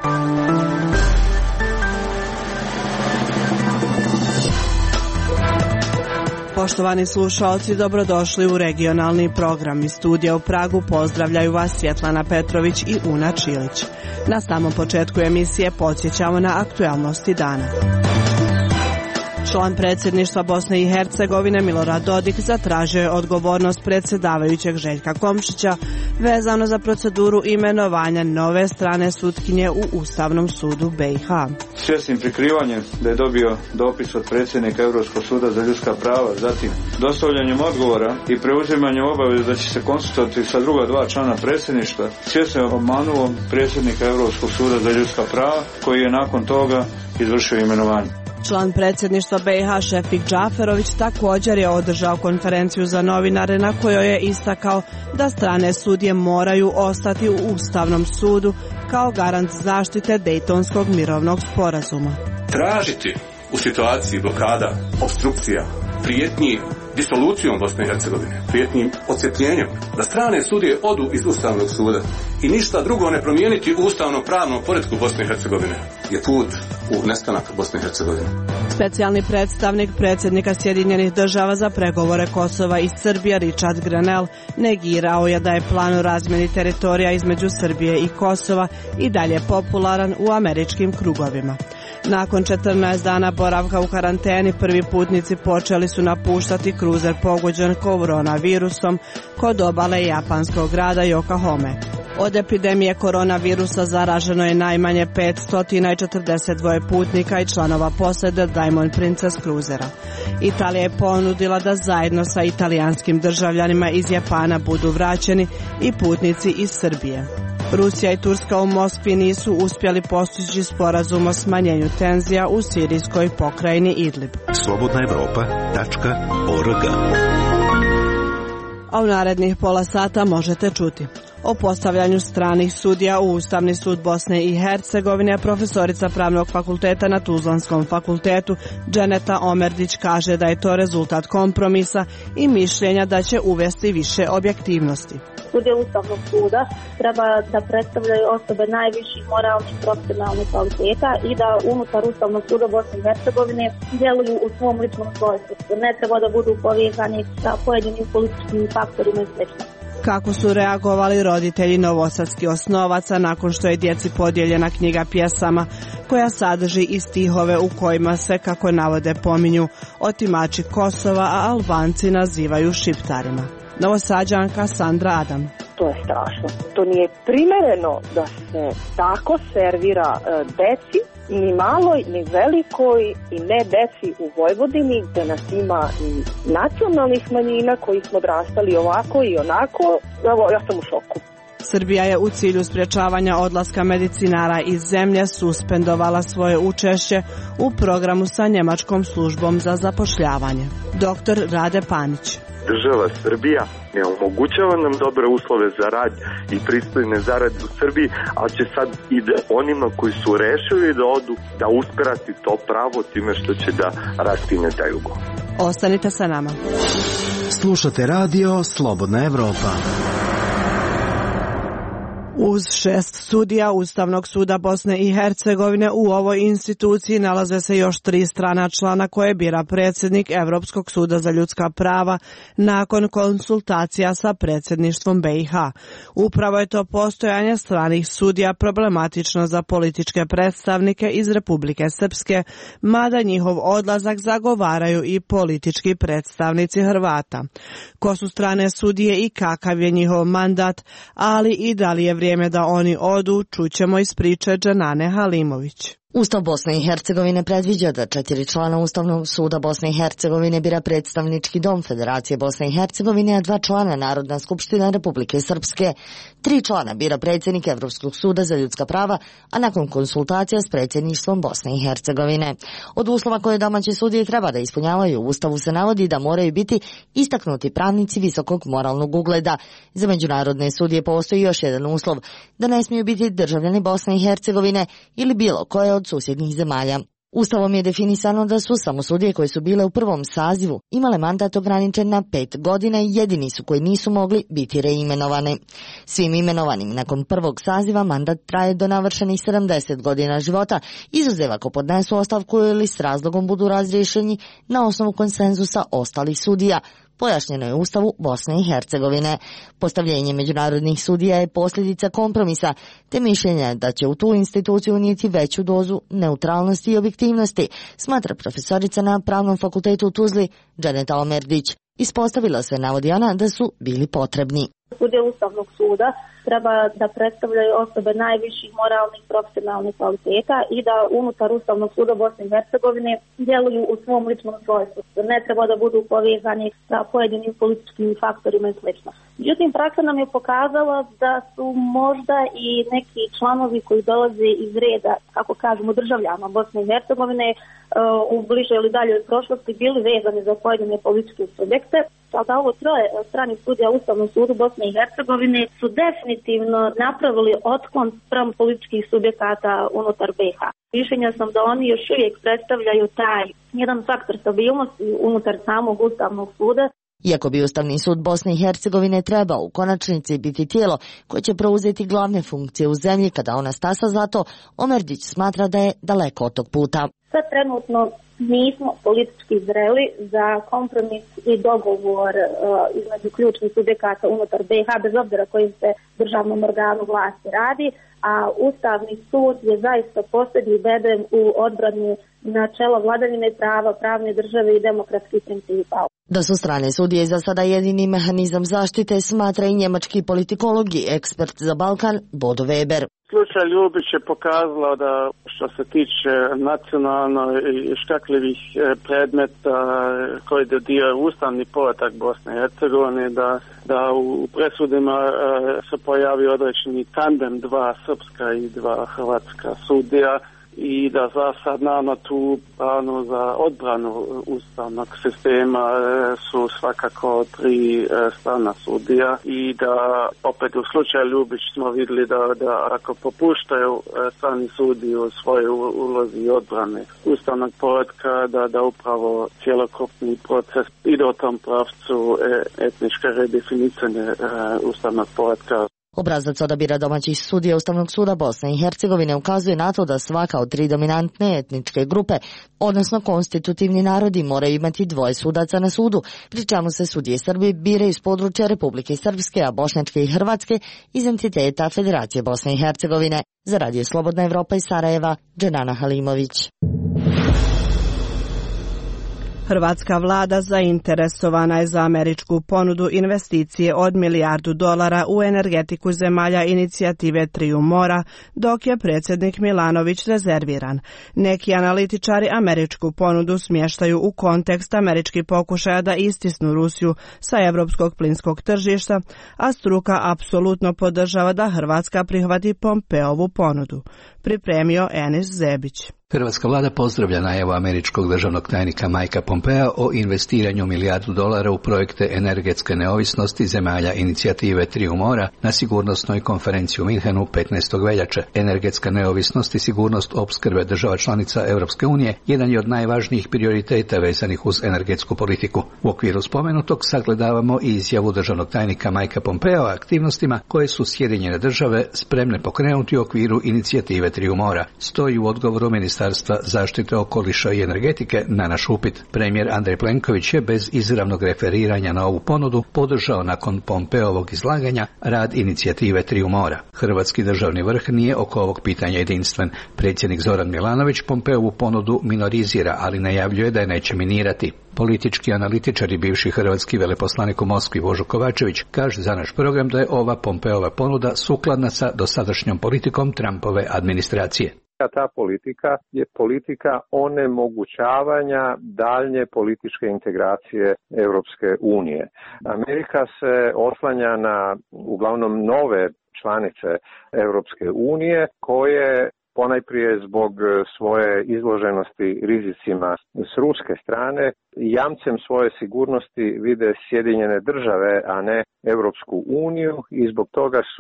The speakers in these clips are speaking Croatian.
Poštovani slušalci, dobrodošli u regionalni program. Iz studija u Pragu pozdravljaju vas Svjetlana Petrović i Una Čilić. Na samom početku emisije podsjećamo na aktualnosti dana. Član predsjedništva Bosne i Hercegovine Milorad Dodik zatražio je odgovornost predsjedavajućeg Željka Komšića vezano za proceduru imenovanja nove strane sutkinje u Ustavnom sudu BiH. Svjesnim prikrivanjem da je dobio dopis od predsjednika Europskog suda za ljudska prava, zatim dostavljanjem odgovora i preuzimanjem obaveze da će se konsultovati sa druga dva člana predsjedništva, svjesno je obmanuo predsjednika Europskog suda za ljudska prava, koji je nakon toga izvršio imenovanje. Član predsjedništva BiH Šefik Džaferović također je održao konferenciju za novinare na kojoj je istakao da strane sudije moraju ostati u Ustavnom sudu kao garant zaštite Dejtonskog mirovnog sporazuma. Tražiti u situaciji blokada, obstrukcija, prijetnji disolucijom Bosne i Hercegovine, prijetnim odcjepljenjem, da strane sudije odu iz Ustavnog suda i ništa drugo ne promijeniti u ustavno-pravnom poretku Bosne i Hercegovine je put u nestanak Bosne i Hercegovine. Specijalni predstavnik predsjednika Sjedinjenih država za pregovore Kosova i Srbije Richard Grenell negirao je da je plan o razmjeni teritorija između Srbije i Kosova i dalje popularan u američkim krugovima. Nakon 14 dana boravka u karanteni, prvi putnici počeli su napuštati kruzer pogođen koronavirusom kod obale japanskog grada Yokohame. Od epidemije koronavirusa zaraženo je najmanje 542 putnika i članova posade Diamond Princess kruzera. Italija je ponudila da zajedno sa italijanskim državljanima iz Japana budu vraćeni i putnici iz Srbije. Rusija i Turska u Moskvi nisu uspjeli postići sporazum o smanjenju tenzija u sirijskoj pokrajini Idlib. slobodnaevropa.org. A u narednih pola sata možete čuti o postavljanju stranih sudija u Ustavni sud Bosne i Hercegovine. Profesorica Pravnog fakulteta na Tuzlanskom fakultetu Dženeta Omerdić kaže da je to rezultat kompromisa i mišljenja da će uvesti više objektivnosti. Sudije Ustavnog suda treba da predstavljaju osobe najviših moralnih i profesionalnih kvaliteta i da unutar Ustavnog suda Bosne i Hercegovine djeluju u svom ličnom svojstvu. Ne treba da budu povezani sa pojedinim političkim faktorima i sl. Kako su reagovali roditelji novosadskih osnovaca nakon što je djeci podijeljena knjiga pjesama koja sadrži i stihove u kojima se, kako navode, pominju otimači Kosova, a Albanci nazivaju Šiptarima. Novosađanka Sandra Adam. To je strašno. To nije primereno da se tako servira deci, ni maloj, ni velikoj i ne deci u Vojvodini, gdje nas ima i nacionalnih manjina koji smo odrastali ovako i onako. Evo, ja sam u šoku. Srbija je u cilju sprječavanja odlaska medicinara iz zemlje suspendovala svoje učešće u programu sa Njemačkom službom za zapošljavanje. Dr. Rade Panić. Država Srbija ne omogućava nam dobre uslove za rad i pristojne zarade u Srbiji, ali će sad i da onima koji su rešili da odu, da uskrati to pravo time što će da raskine taj ugovor. Ostanite sa nama. Slušate radio Slobodna Evropa. Uz 6 sudija Ustavnog suda Bosne i Hercegovine u ovoj instituciji nalaze se još 3 strana člana koje bira predsjednik Europskog suda za ljudska prava nakon konsultacija sa predsjedništvom BiH. Upravo je to postojanje stranih sudija problematično za političke predstavnike iz Republike Srpske, mada njihov odlazak zagovaraju i politički predstavnici Hrvata. Ko su strane sudije i kakav je njihov mandat, ali i da li je vrijeme da oni odu, čućemo iz priče Džanane Halimović. Ustav Bosne i Hercegovine predviđa da 4 člana Ustavnog suda Bosne i Hercegovine bira predstavnički dom Federacije Bosne i Hercegovine, a 2 člana Narodna skupština Republike Srpske. 3 člana bira predsjednik Evropskog suda za ljudska prava, a nakon konsultacija s predsjedništvom Bosne i Hercegovine. Od uslova koje domaće sudije treba da ispunjavaju u Ustavu se navodi da moraju biti istaknuti pravnici visokog moralnog ugleda. Za međunarodne sudije postoji još jedan uslov, da ne smiju biti državljani Bosne i Hercegovine ili bilo koje od susjednih zemalja. Ustavom je definisano da su samo sudije koje su bile u prvom sazivu imale mandat ograničen na 5 godina i jedini su koji nisu mogli biti reimenovani. Svim imenovanim nakon prvog saziva mandat traje do navršenih 70 godina života, izuzev ako podnesu ostavku ili s razlogom budu razriješeni na osnovu konsenzusa ostalih sudija. Pojašnjeno je u Ustavu Bosne i Hercegovine. Postavljenje međunarodnih sudija je posljedica kompromisa, te mišljenja da će u tu instituciju unijeti veću dozu neutralnosti i objektivnosti, smatra profesorica na Pravnom fakultetu u Tuzli Dženeta Omerdić. Ispostavila se, navodi ona, da su bili potrebni. Sudije Ustavnog suda treba da predstavljaju osobe najviših moralnih profesionalnih kvaliteta i da unutar Ustavnog suda Bosne i Hercegovine djeluju u svom ličnom svojstvu. Ne treba da budu povezani sa pojedinim političkim faktorima i sl. Međutim, praksa nam je pokazala da su možda i neki članovi koji dolaze iz reda, kako kažemo, državljana Bosne i Hercegovine u bliže ili daljoj prošlosti bili vezani za pojedine političke subjekte. Da ovo troje stranih sudija Ustavnog sudu Bosne i Hercegovine su definitivno napravili otklon spram političkih subjekata unutar BiH. Mišljenja sam da oni još uvijek predstavljaju taj jedan faktor stabilnosti unutar samog Ustavnog suda. Iako bi Ustavni sud Bosne i Hercegovine trebao u konačnici biti tijelo koje će preuzeti glavne funkcije u zemlji kada ona stasa za to, Omerdić smatra da je daleko od tog puta. Sad trenutno nismo politički zreli za kompromis i dogovor između ključnih subjekata unutar BiH, bez obzira kojim se državnom organu vlasti radi, a Ustavni sud je zaista posljednji bedem u odbrani načela vladavine prava, pravne države i demokratskih principa. Da su strane sudije za sada jedini mehanizam zaštite, smatra i njemački politikolog i ekspert za Balkan Bodo Weber. Slučaj Ljubić je pokazalo da što se tiče nacionalno i škakljivih predmeta koji dodiraju ustavni poredak Bosne i Hercegovine, da u presudima se pojavi određeni tandem dva srpska i dva hrvatska sudija, i da za sad nama tu za odbranu ustavnog sistema su svakako 3 strana sudija, i da opet u slučaju Ljubić smo vidjeli da ako popuštaju strani sudiji u svojoj ulozi odbrane ustavnog poretka, da upravo cjelokupni proces ide u tom pravcu etničke redefinicije ustavnog poretka. Obrazac odabira domaćih sudija Ustavnog suda Bosne i Hercegovine ukazuje na to da svaka od 3 dominantne etničke grupe, odnosno konstitutivni narodi, moraju imati 2 sudaca na sudu, pri čemu se sudije Srbi biraju iz područja Republike Srpske, a bošnjačke i hrvatske iz entiteta Federacije Bosne i Hercegovine. Za Radio Slobodna Evropa iz Sarajeva, Dženana Halimović. Hrvatska vlada zainteresovana je za američku ponudu investicije od $1 milijardu u energetiku zemalja inicijative Triju mora, dok je predsjednik Milanović rezerviran. Neki analitičari američku ponudu smještaju u kontekst američkih pokušaja da istisnu Rusiju sa europskog plinskog tržišta, a struka apsolutno podržava da Hrvatska prihvati Pompeovu ponudu. Pripremio Enis Zebić. Hrvatska vlada pozdravlja najavu američkog državnog tajnika Mikea Pompea o investiranju $1 milijardu u projekte energetske neovisnosti zemalja inicijative Triju mora na sigurnosnoj konferenciji u Minhenu 15. veljače. Energetska neovisnost i sigurnost opskrbe država članica Europske unije jedan je od najvažnijih prioriteta vezanih uz energetsku politiku. U okviru spomenutog sagledavamo i izjavu državnog tajnika Mikea Pompea o aktivnostima koje su Sjedinjene države spremne pokrenuti u okviru inicijative Triju mora. Stoji u odgovoru Ministarstva zaštite okoliša i energetike na naš upit. Premijer Andrej Plenković je bez izravnog referiranja na ovu ponudu podržao nakon Pompeovog izlaganja rad inicijative Triju mora. Hrvatski državni vrh nije oko ovog pitanja jedinstven. Predsjednik Zoran Milanović Pompeovu ponudu minorizira, ali najavljuje da je neće minirati. Politički analitičar i bivši hrvatski veleposlanik u Moskvi Božo Kovačević kaže za naš program da je ova Pompeova ponuda sukladna sa dosadašnjom politikom Trumpove administracije. Ta politika je politika onemogućavanja daljnje političke integracije Europske unije. Amerika se oslanja na uglavnom nove članice Europske unije koje ponajprije zbog svoje izloženosti rizicima s ruske strane jamcem svoje sigurnosti vide Sjedinjene države, a ne Europsku uniju, i zbog toga su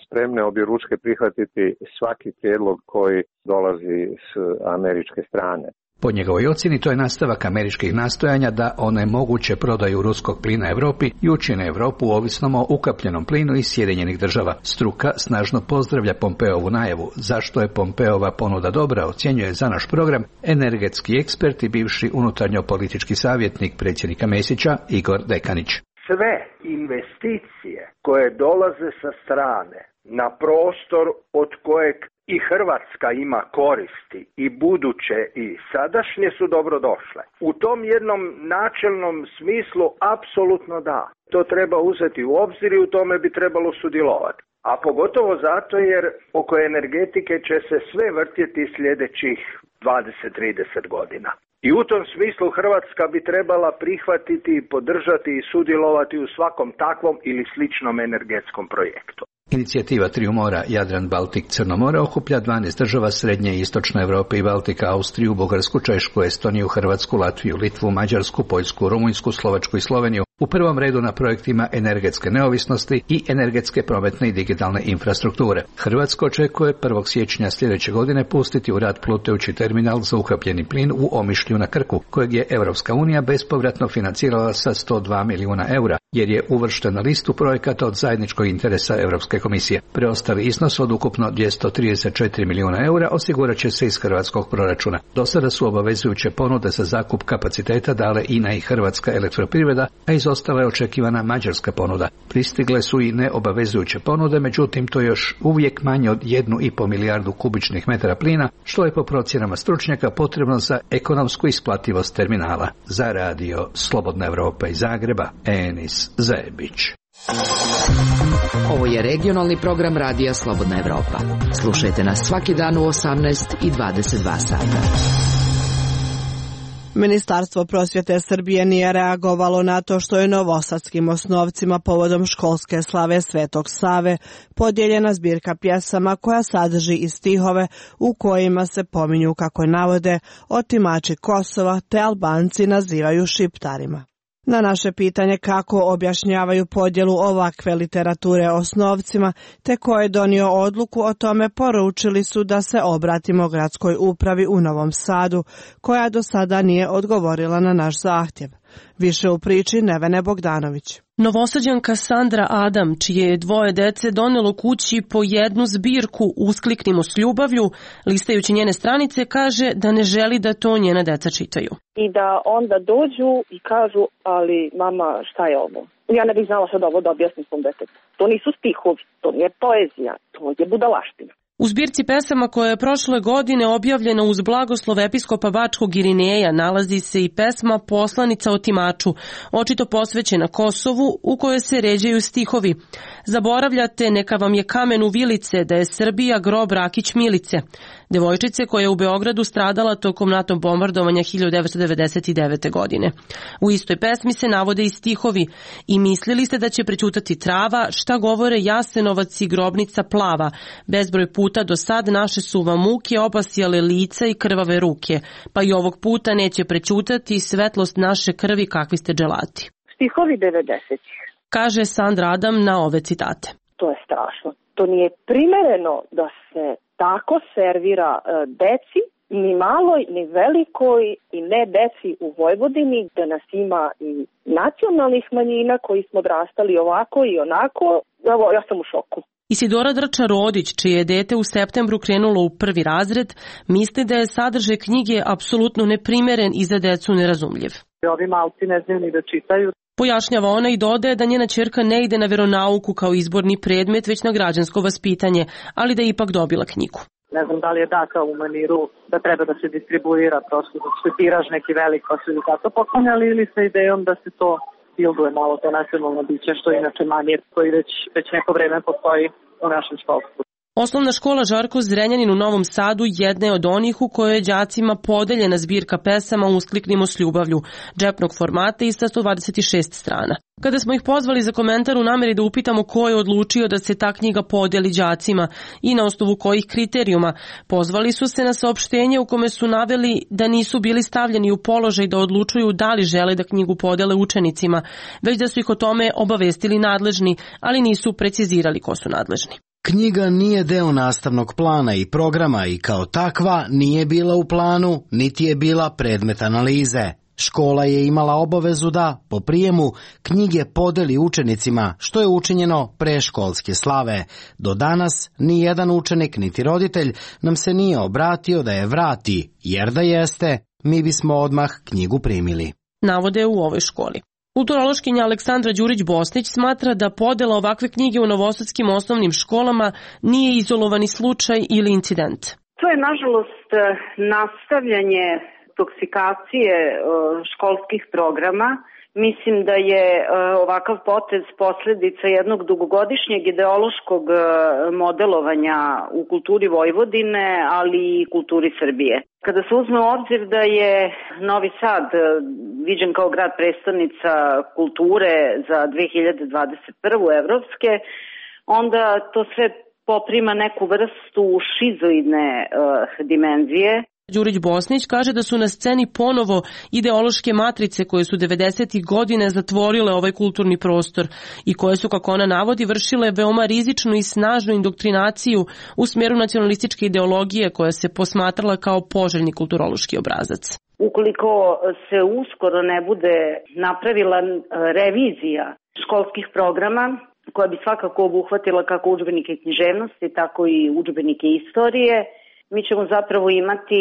spremne objeručke prihvatiti svaki prijedlog koji dolazi s američke strane. Po njegovoj ocjeni to je nastavak američkih nastojanja da onemoguće prodaju ruskog plina Europi i učine Europu ovisnom o ukapljenom plinu iz Sjedinjenih Država. Struka snažno pozdravlja Pompeovu najavu. Zašto je Pompeova ponuda dobra, ocjenjuje za naš program energetski ekspert i bivši unutarnjo-politički savjetnik predsjednika Mesića Igor Dekanić. Sve investicije koje dolaze sa strane na prostor od kojeg i Hrvatska ima koristi i buduće i sadašnje su dobrodošle. U tom jednom načelnom smislu apsolutno da. To treba uzeti u obzir i u tome bi trebalo sudjelovati. A pogotovo zato jer oko energetike će se sve vrtjeti sljedećih 20-30 godina. I u tom smislu Hrvatska bi trebala prihvatiti, podržati i sudjelovati u svakom takvom ili sličnom energetskom projektu. Inicijativa Triju mora Jadran, Baltik, Crno more okuplja 12 država Srednje i Istočne Europe i Baltika, Austriju, Bugarsku, Češku, Estoniju, Hrvatsku, Latviju, Litvu, Mađarsku, Poljsku, Rumunjsku, Slovačku i Sloveniju. U prvom redu na projektima energetske neovisnosti i energetske prometne i digitalne infrastrukture. Hrvatska očekuje 1. siječnja sljedeće godine pustiti u rad plutajući terminal za ukapljeni plin u Omišlju na Krku, kojeg je Europska unija bespovratno financirala sa 102 milijuna eura, jer je uvršten na listu projekata od zajedničkog interesa Europske komisije. Preostali iznos od ukupno 234 milijuna eura osigurat će se iz hrvatskog proračuna. Do sada su obavezujuće ponude za zakup kapaciteta dale INA i Hrvatska elektroprivreda, a izostala je očekivana mađarska ponuda. Pristigle su i neobavezujuće ponude, međutim to je još uvijek manje od 1,5 milijardu kubičnih metara plina, što je po procjenama stručnjaka potrebno za ekonomsku isplativost terminala. Za radio Slobodna Evropa iz Zagreba, Enis Zebić. Ovo je regionalni program radija Slobodna Evropa. Slušajte nas svaki dan u 18 i 22 sata. Ministarstvo prosvjete Srbije nije reagovalo na to što je novosadskim osnovcima povodom školske slave Svetog Save podijeljena zbirka pjesama koja sadrži i stihove u kojima se pominju, kako navode, otimači Kosova te Albanci nazivaju Šiptarima. Na naše pitanje kako objašnjavaju podjelu ovakve literature osnovcima te ko je donio odluku o tome, poručili su da se obratimo gradskoj upravi u Novom Sadu, koja do sada nije odgovorila na naš zahtjev. Više u priči Nevene Bogdanović. Novosađanka Sandra Adam, čije je 2 dece donelo kući po jednu zbirku Uskliknimo s ljubavlju, listajući njene stranice, kaže da ne želi da to njena deca čitaju. I da onda dođu i kažu, ali mama, šta je ovo? Ja ne bih znala sad ovo da objasnim svom detetu. To nisu stihovi, to nije poezija, to je budalaština. U zbirci pesama koja je prošle godine objavljena uz blagoslov episkopa Bačkog Irineja nalazi se i pesma Poslanica otimaču, očito posvećena Kosovu, u kojoj se ređaju stihovi. Zaboravljate, neka vam je kamen u vilice, da je Srbija grob Rakić Milice. Devojčice koja je u Beogradu stradala tokom NATO bombardovanja 1999. godine. U istoj pesmi se navode i stihovi. I mislili ste da će prećutati trava, šta govore Jasenovac i grobnica plava. Bezbroj puta do sad naše su vam muke obasjale lica i krvave ruke, pa i ovog puta neće prećutati svetlost naše krvi kakvi ste dželati. Stihovi 90-ih. Kaže Sandra Adam na ove citate. To je strašno. To nije primereno da se tako servira deci, ni maloj, ni velikoj i ne deci u Vojvodini, gde nas ima i nacionalnih manjina koji smo odrastali ovako i onako. Evo, ja sam u šoku. Isidora Drča-Rodić, čije je dete u septembru krenulo u 1. razred, misli da je sadržaj knjige apsolutno neprimeren i za decu nerazumljiv. Ovi malci ne znaju ni da čitaju. Pojašnjava ona i dodaje da njena ćerka ne ide na veronauku kao izborni predmet, već na građansko vaspitanje, ali da je ipak dobila knjigu. Ne znam da li je data u maniru da treba da se distribuira, prosto da se tiraž neki velik pa su ili tako poklanjali, ili sa idejom da se to bilduje malo to nacionalno biće, što inače manir koji već neko vreme postoji u našem školstvu. Osnovna škola Žarko Zrenjanin u Novom Sadu jedna je od onih u kojoj je đacima podeljena zbirka pesama Uskliknimo s ljubavlju, džepnog formata i sa 126 strana. Kada smo ih pozvali za komentar u nameri da upitamo ko je odlučio da se ta knjiga podeli đacima i na osnovu kojih kriterijuma, pozvali su se na saopštenje u kome su naveli da nisu bili stavljeni u položaj da odlučuju da li žele da knjigu podele učenicima, već da su ih o tome obavestili nadležni, ali nisu precizirali ko su nadležni. Knjiga nije deo nastavnog plana i programa i kao takva nije bila u planu, niti je bila predmet analize. Škola je imala obavezu da, po prijemu, knjige podeli učenicima, što je učinjeno pre školske slave. Do danas ni jedan učenik niti roditelj nam se nije obratio da je vrati, jer da jeste, mi bismo odmah knjigu primili. Navode u ovoj školi. Kulturološkinja Aleksandra Đurić-Bosnić smatra da podela ovakve knjige u novosadskim osnovnim školama nije izolovani slučaj ili incident. To je, nažalost, nastavljanje toksikacije školskih programa. Mislim da je ovakav potez posledica jednog dugogodišnjeg ideološkog modelovanja u kulturi Vojvodine, ali i kulturi Srbije. Kada se uzme u obzir da je Novi Sad viđen kao grad prestolnica kulture za 2021. evropske, onda to sve poprima neku vrstu šizoidne dimenzije. Đurić-Bosnić kaže da su na sceni ponovo ideološke matrice koje su 90. godine zatvorile ovaj kulturni prostor i koje su, kako ona navodi, vršile veoma rizičnu i snažnu indoktrinaciju u smjeru nacionalističke ideologije koja se posmatrala kao poželjni kulturološki obrazac. Ukoliko se uskoro ne bude napravila revizija školskih programa, koja bi svakako obuhvatila kako udžbenike književnosti, tako i udžbenike istorije, mi ćemo zapravo imati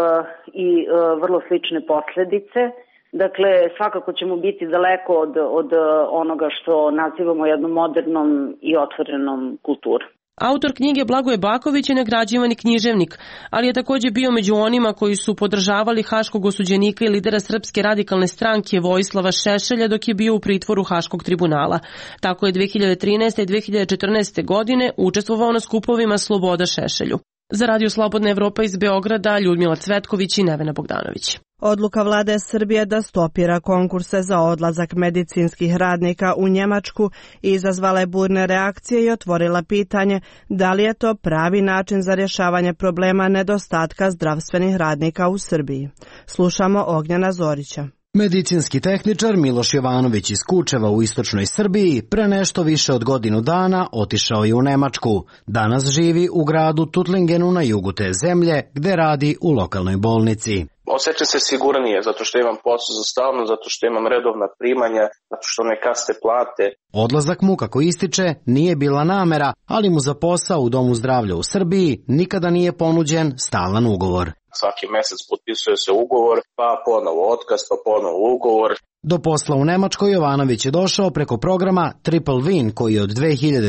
i vrlo slične posljedice. Dakle, svakako ćemo biti daleko od onoga što nazivamo jednom modernom i otvorenom kulturom. Autor knjige Blagoje Baković je nagrađivani književnik, ali je također bio među onima koji su podržavali haškog osuđenika i lidera Srpske radikalne stranke Vojislava Šešelja dok je bio u pritvoru Haškog tribunala. Tako je 2013. i 2014. godine učestvovao na skupovima Sloboda Šešelju. Za Radio Slobodna Evropa iz Beograda, Ljudmila Cvetković i Nevena Bogdanović. Odluka vlade Srbije da stopira konkurse za odlazak medicinskih radnika u Njemačku izazvala je burne reakcije i otvorila pitanje da li je to pravi način za rješavanje problema nedostatka zdravstvenih radnika u Srbiji. Slušamo Ognjena Zorića. Medicinski tehničar Miloš Jovanović iz Kučeva u istočnoj Srbiji pre nešto više od godinu dana otišao je u Nemačku. Danas živi u gradu Tuttlingenu na jugu te zemlje gde radi u lokalnoj bolnici. Osjećam se sigurnije zato što imam posao za stalno, zato što imam redovna primanja, zato što ne kasne plate. Odlazak mu, kako ističe, nije bila namera, ali mu za posao u Domu zdravlja u Srbiji nikada nije ponuđen stalan ugovor. Svaki mjesec potpisuje se ugovor, pa ponovo otkaz, pa ponovo ugovor. Do posla u Nemačkoj Jovanović je došao preko programa Triple Win koji od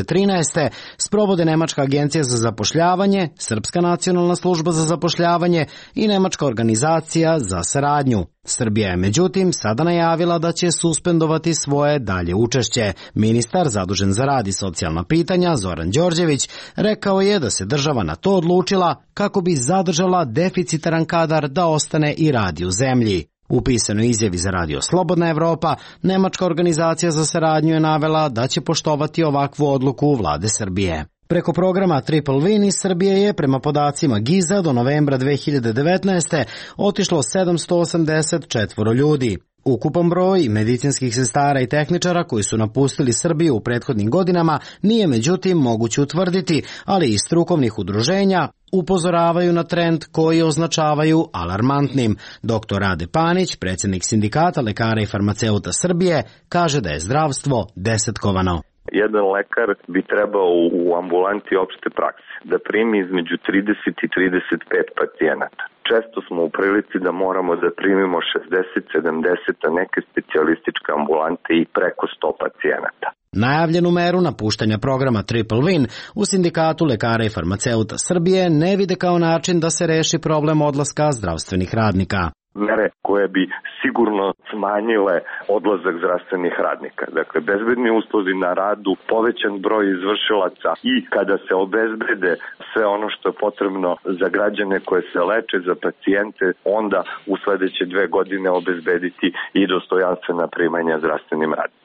2013. sprovode Nemačka agencija za zapošljavanje, Srpska nacionalna služba za zapošljavanje i Nemačka organizacija za saradnju. Srbija je međutim sada najavila da će suspendovati svoje dalje učešće. Ministar zadužen za rad i socijalna pitanja Zoran Đorđević rekao je da se država na to odlučila kako bi zadržala deficitaran kadar da ostane i radi u zemlji. U pisanoj izjavi za Radio Slobodna Evropa, Nemačka organizacija za saradnju je navela da će poštovati ovakvu odluku vlade Srbije. Preko programa Triple Win iz Srbije je, prema podacima GIZ-a, do novembra 2019. otišlo 784 ljudi. Ukupan broj medicinskih sestara i tehničara koji su napustili Srbiju u prethodnim godinama nije međutim moguće utvrditi, ali i strukovnih udruženja upozoravaju na trend koji označavaju alarmantnim. Dr. Rade Panić, predsjednik Sindikata lekara i farmaceuta Srbije, kaže da je zdravstvo desetkovano. Jedan lekar bi trebao u ambulanti opšte prakse da primi između 30 i 35 pacijenata. Često smo u prilici da moramo da primimo 60, 70, a neke specijalističke ambulante i preko 100 pacijenata. Najavljenu meru napuštanja programa Triple Win u Sindikatu lekara i farmaceuta Srbije ne vide kao način da se reši problem odlaska zdravstvenih radnika. Mere koje bi sigurno smanjile odlazak zdravstvenih radnika. Dakle, bezbedni uslovi na radu, povećan broj izvršilaca i kada se obezbede sve ono što je potrebno za građane koje se leče, za pacijente, onda u sledeće 2 godine obezbediti i dostojanstvena primanja zdravstvenim radnicima.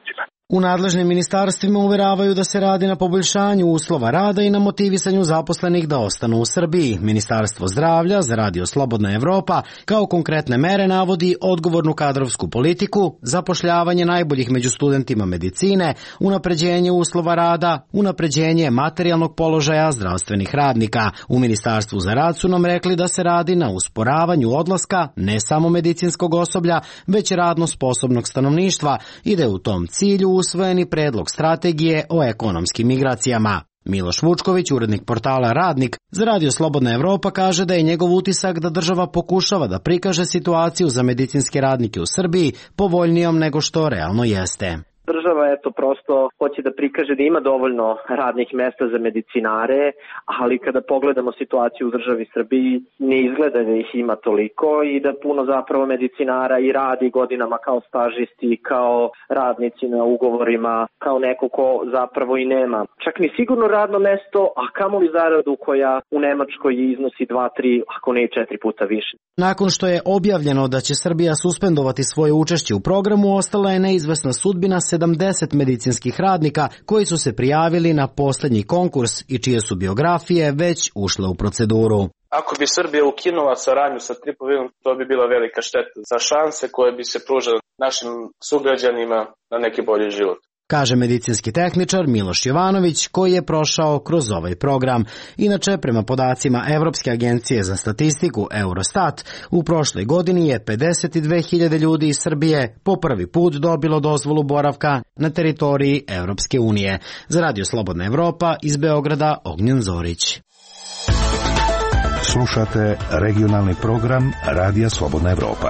U nadležnim ministarstvima uveravaju da se radi na poboljšanju uslova rada i na motivisanju zaposlenih da ostanu u Srbiji. Ministarstvo zdravlja za Radio Slobodna Evropa kao konkretne mere navodi odgovornu kadrovsku politiku, zapošljavanje najboljih među studentima medicine, unapređenje uslova rada, unapređenje materijalnog položaja zdravstvenih radnika. U Ministarstvu za rad su nam rekli da se radi na usporavanju odlaska ne samo medicinskog osoblja, već radno sposobnog stanovništva i da je u tom cilju usvojeni predlog strategije o ekonomskim migracijama. Miloš Vučković, urednik portala Radnik za Radio Slobodna Evropa, kaže da je njegov utisak da država pokušava da prikaže situaciju za medicinske radnike u Srbiji povoljnijom nego što realno jeste. Država prosto hoće da prikaže da ima dovoljno radnih mesta za medicinare, ali kada pogledamo situaciju u državi Srbiji ne izgleda da ih ima toliko i da puno zapravo medicinara i radi godinama kao stažisti, kao radnici na ugovorima, kao neko ko zapravo i nema čak ni sigurno radno mesto, a kamoli zaradu koja u Nemačkoj iznosi 2, 3, ako ne i 4 puta više. Nakon što je objavljeno da će Srbija suspendovati svoje učešće u programu, ostala je neizvesna sudbina 70 medicinskih radnika koji su se prijavili na poslednji konkurs i čije su biografije već ušle u proceduru. Ako bi Srbija ukinula saradnju sa Triple-Vinom, to bi bila velika šteta za šanse koje bi se pružale našim sugrađanima na neki bolji život, kaže medicinski tehničar Miloš Jovanović, koji je prošao kroz ovaj program. Inače, prema podacima Evropske agencije za statistiku Eurostat, u prošloj godini je 52.000 ljudi iz Srbije po prvi put dobilo dozvolu boravka na teritoriji Evropske unije. Za Radio Slobodna Evropa iz Beograda Ognjen Zorić. Slušate regionalni program Radija Slobodna Evropa.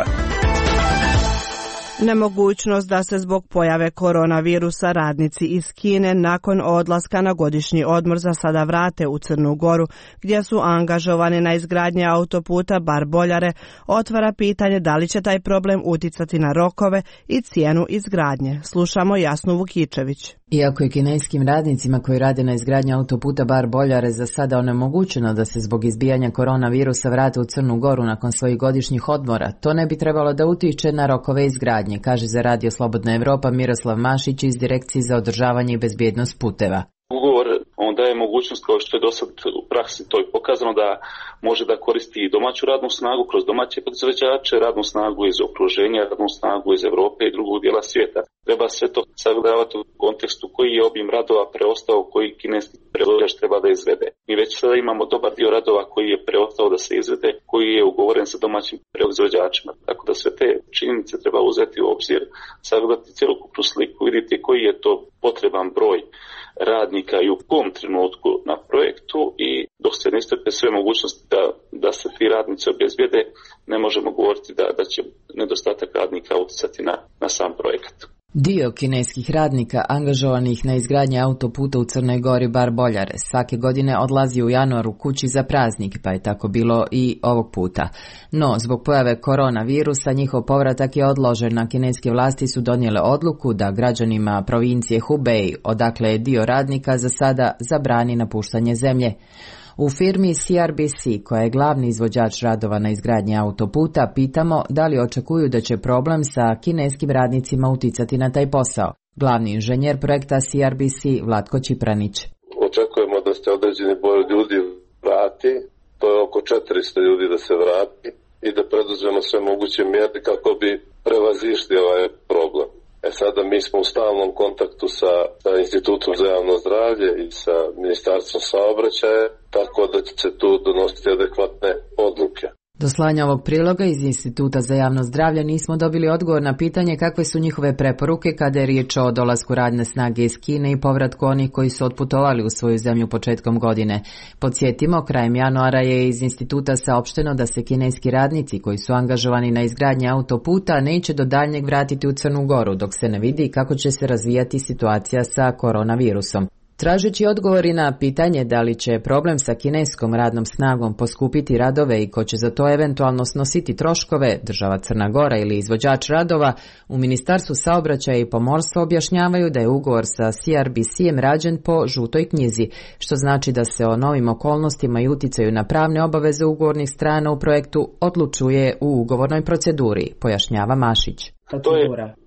Nemogućnost da se zbog pojave koronavirusa radnici iz Kine nakon odlaska na godišnji odmor za sada vrate u Crnu Goru, gdje su angažovani na izgradnji autoputa Bar-Boljare, otvara pitanje da li će taj problem uticati na rokove i cijenu izgradnje. Slušamo Jasnu Vukičević. Iako je kineskim radnicima koji rade na izgradnji autoputa Bar-Boljare za sada onemogućeno da se zbog izbijanja koronavirusa vrate u Crnu Goru nakon svojih godišnjih odmora, to ne bi trebalo da utiče na rokove izgradnje, kaže za Radio Slobodna Evropa Miroslav Mašić iz Direkcije za održavanje i bezbjednost puteva. Ugovor on daje mogućnost, kao što je do sad u praksi to je pokazano, da može da koristi i domaću radnu snagu kroz domaće proizvođače, radnu snagu iz okruženja, radnu snagu iz Evrope i drugog dijela svijeta. Treba sve to sagledavati u kontekstu koji je obim radova preostao, koji kineski proizvođač treba da izvede. Mi već sada imamo dobar dio radova koji je preostao da se izvede, koji je ugovoren sa domaćim proizvođačima. Tako da sve te činjenice treba uzeti u obzir, sagledati cjelokupnu sliku, vidjeti koji je to potreban broj radnika i u kom trenutku na projektu, i dok se ne iscrpe sve mogućnosti da se ti radnici obezbijede, ne možemo govoriti da će nedostatak radnika utjecati na sam projekat. Dio kineskih radnika angažovanih na izgradnji autoputa u Crnoj Gori Bar-Boljare svake godine odlazi u januaru kući za praznik, pa je tako bilo i ovog puta. No, zbog pojave koronavirusa njihov povratak je odložen, a kineske vlasti su donijele odluku da građanima provincije Hubei, odakle je dio radnika, za sada zabrani napuštanje zemlje. U firmi CRBC, koja je glavni izvođač radova na izgradnji autoputa, pitamo da li očekuju da će problem sa kineskim radnicima uticati na taj posao. Glavni inženjer projekta CRBC Vlatko Čipranić. Očekujemo da se određeni broj ljudi vrati, to je oko 400 ljudi da se vrati, i da preduzmemo sve moguće mjere kako bi prevazišli ovaj problem. Sada mi smo u stalnom kontaktu sa Institutom za javno zdravlje i sa Ministarstvom saobraćaja, tako da će se tu donositi adekvatne odluke. Do slanja ovog priloga iz Instituta za javno zdravlje nismo dobili odgovor na pitanje kakve su njihove preporuke kada je riječ o dolasku radne snage iz Kine i povratku onih koji su otputovali u svoju zemlju početkom godine. Podsjetimo, krajem januara je iz instituta saopšteno da se kineski radnici koji su angažovani na izgradnji autoputa neće do daljnjeg vratiti u Crnu Goru, dok se ne vidi kako će se razvijati situacija sa koronavirusom. Tražeći odgovori na pitanje da li će problem sa kineskom radnom snagom poskupiti radove i ko će za to eventualno snositi troškove, država Crna Gora ili izvođač radova, u Ministarstvu saobraćaja i pomorstva objašnjavaju da je ugovor sa CRBC-em rađen po žutoj knjizi, što znači da se o novim okolnostima i uticaju na pravne obaveze ugovornih strana u projektu odlučuje u ugovornoj proceduri, pojašnjava Mašić. To je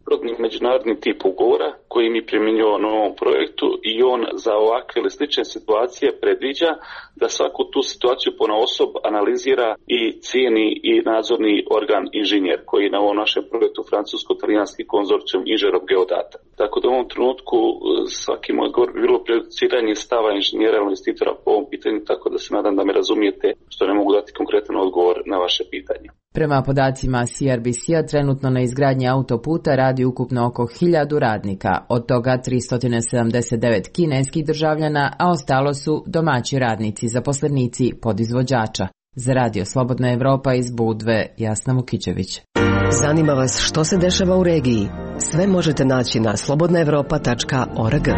suprotni međunarodni tip ugovora koji mi primjenjujemo na ovom projektu i on za ovakve ili slične situacije predviđa da svaku tu situaciju ponaosob analizira i cijeni i nadzorni organ inženjer koji na ovom našem projektu francusko-talijanski konzorcijum inženjerov geodata. Tako da u ovom trenutku svaki moj govor bi bilo prejudiciranje stava inženjera ili investitora po ovom pitanju, tako da se nadam da me razumijete što ne mogu dati konkretan odgovor na vaše pitanje. Prema podacima CRBC-a, trenutno na izgradnji autoputa radi ukupno oko 1000 radnika, od toga 379 kineskih državljana, a ostalo su domaći radnici, zaposlenici, podizvođača. Za Radio Slobodna Evropa iz Budve, Jasna Vukićević. Zanima vas što se dešava u regiji? Sve možete naći na slobodnaevropa.org.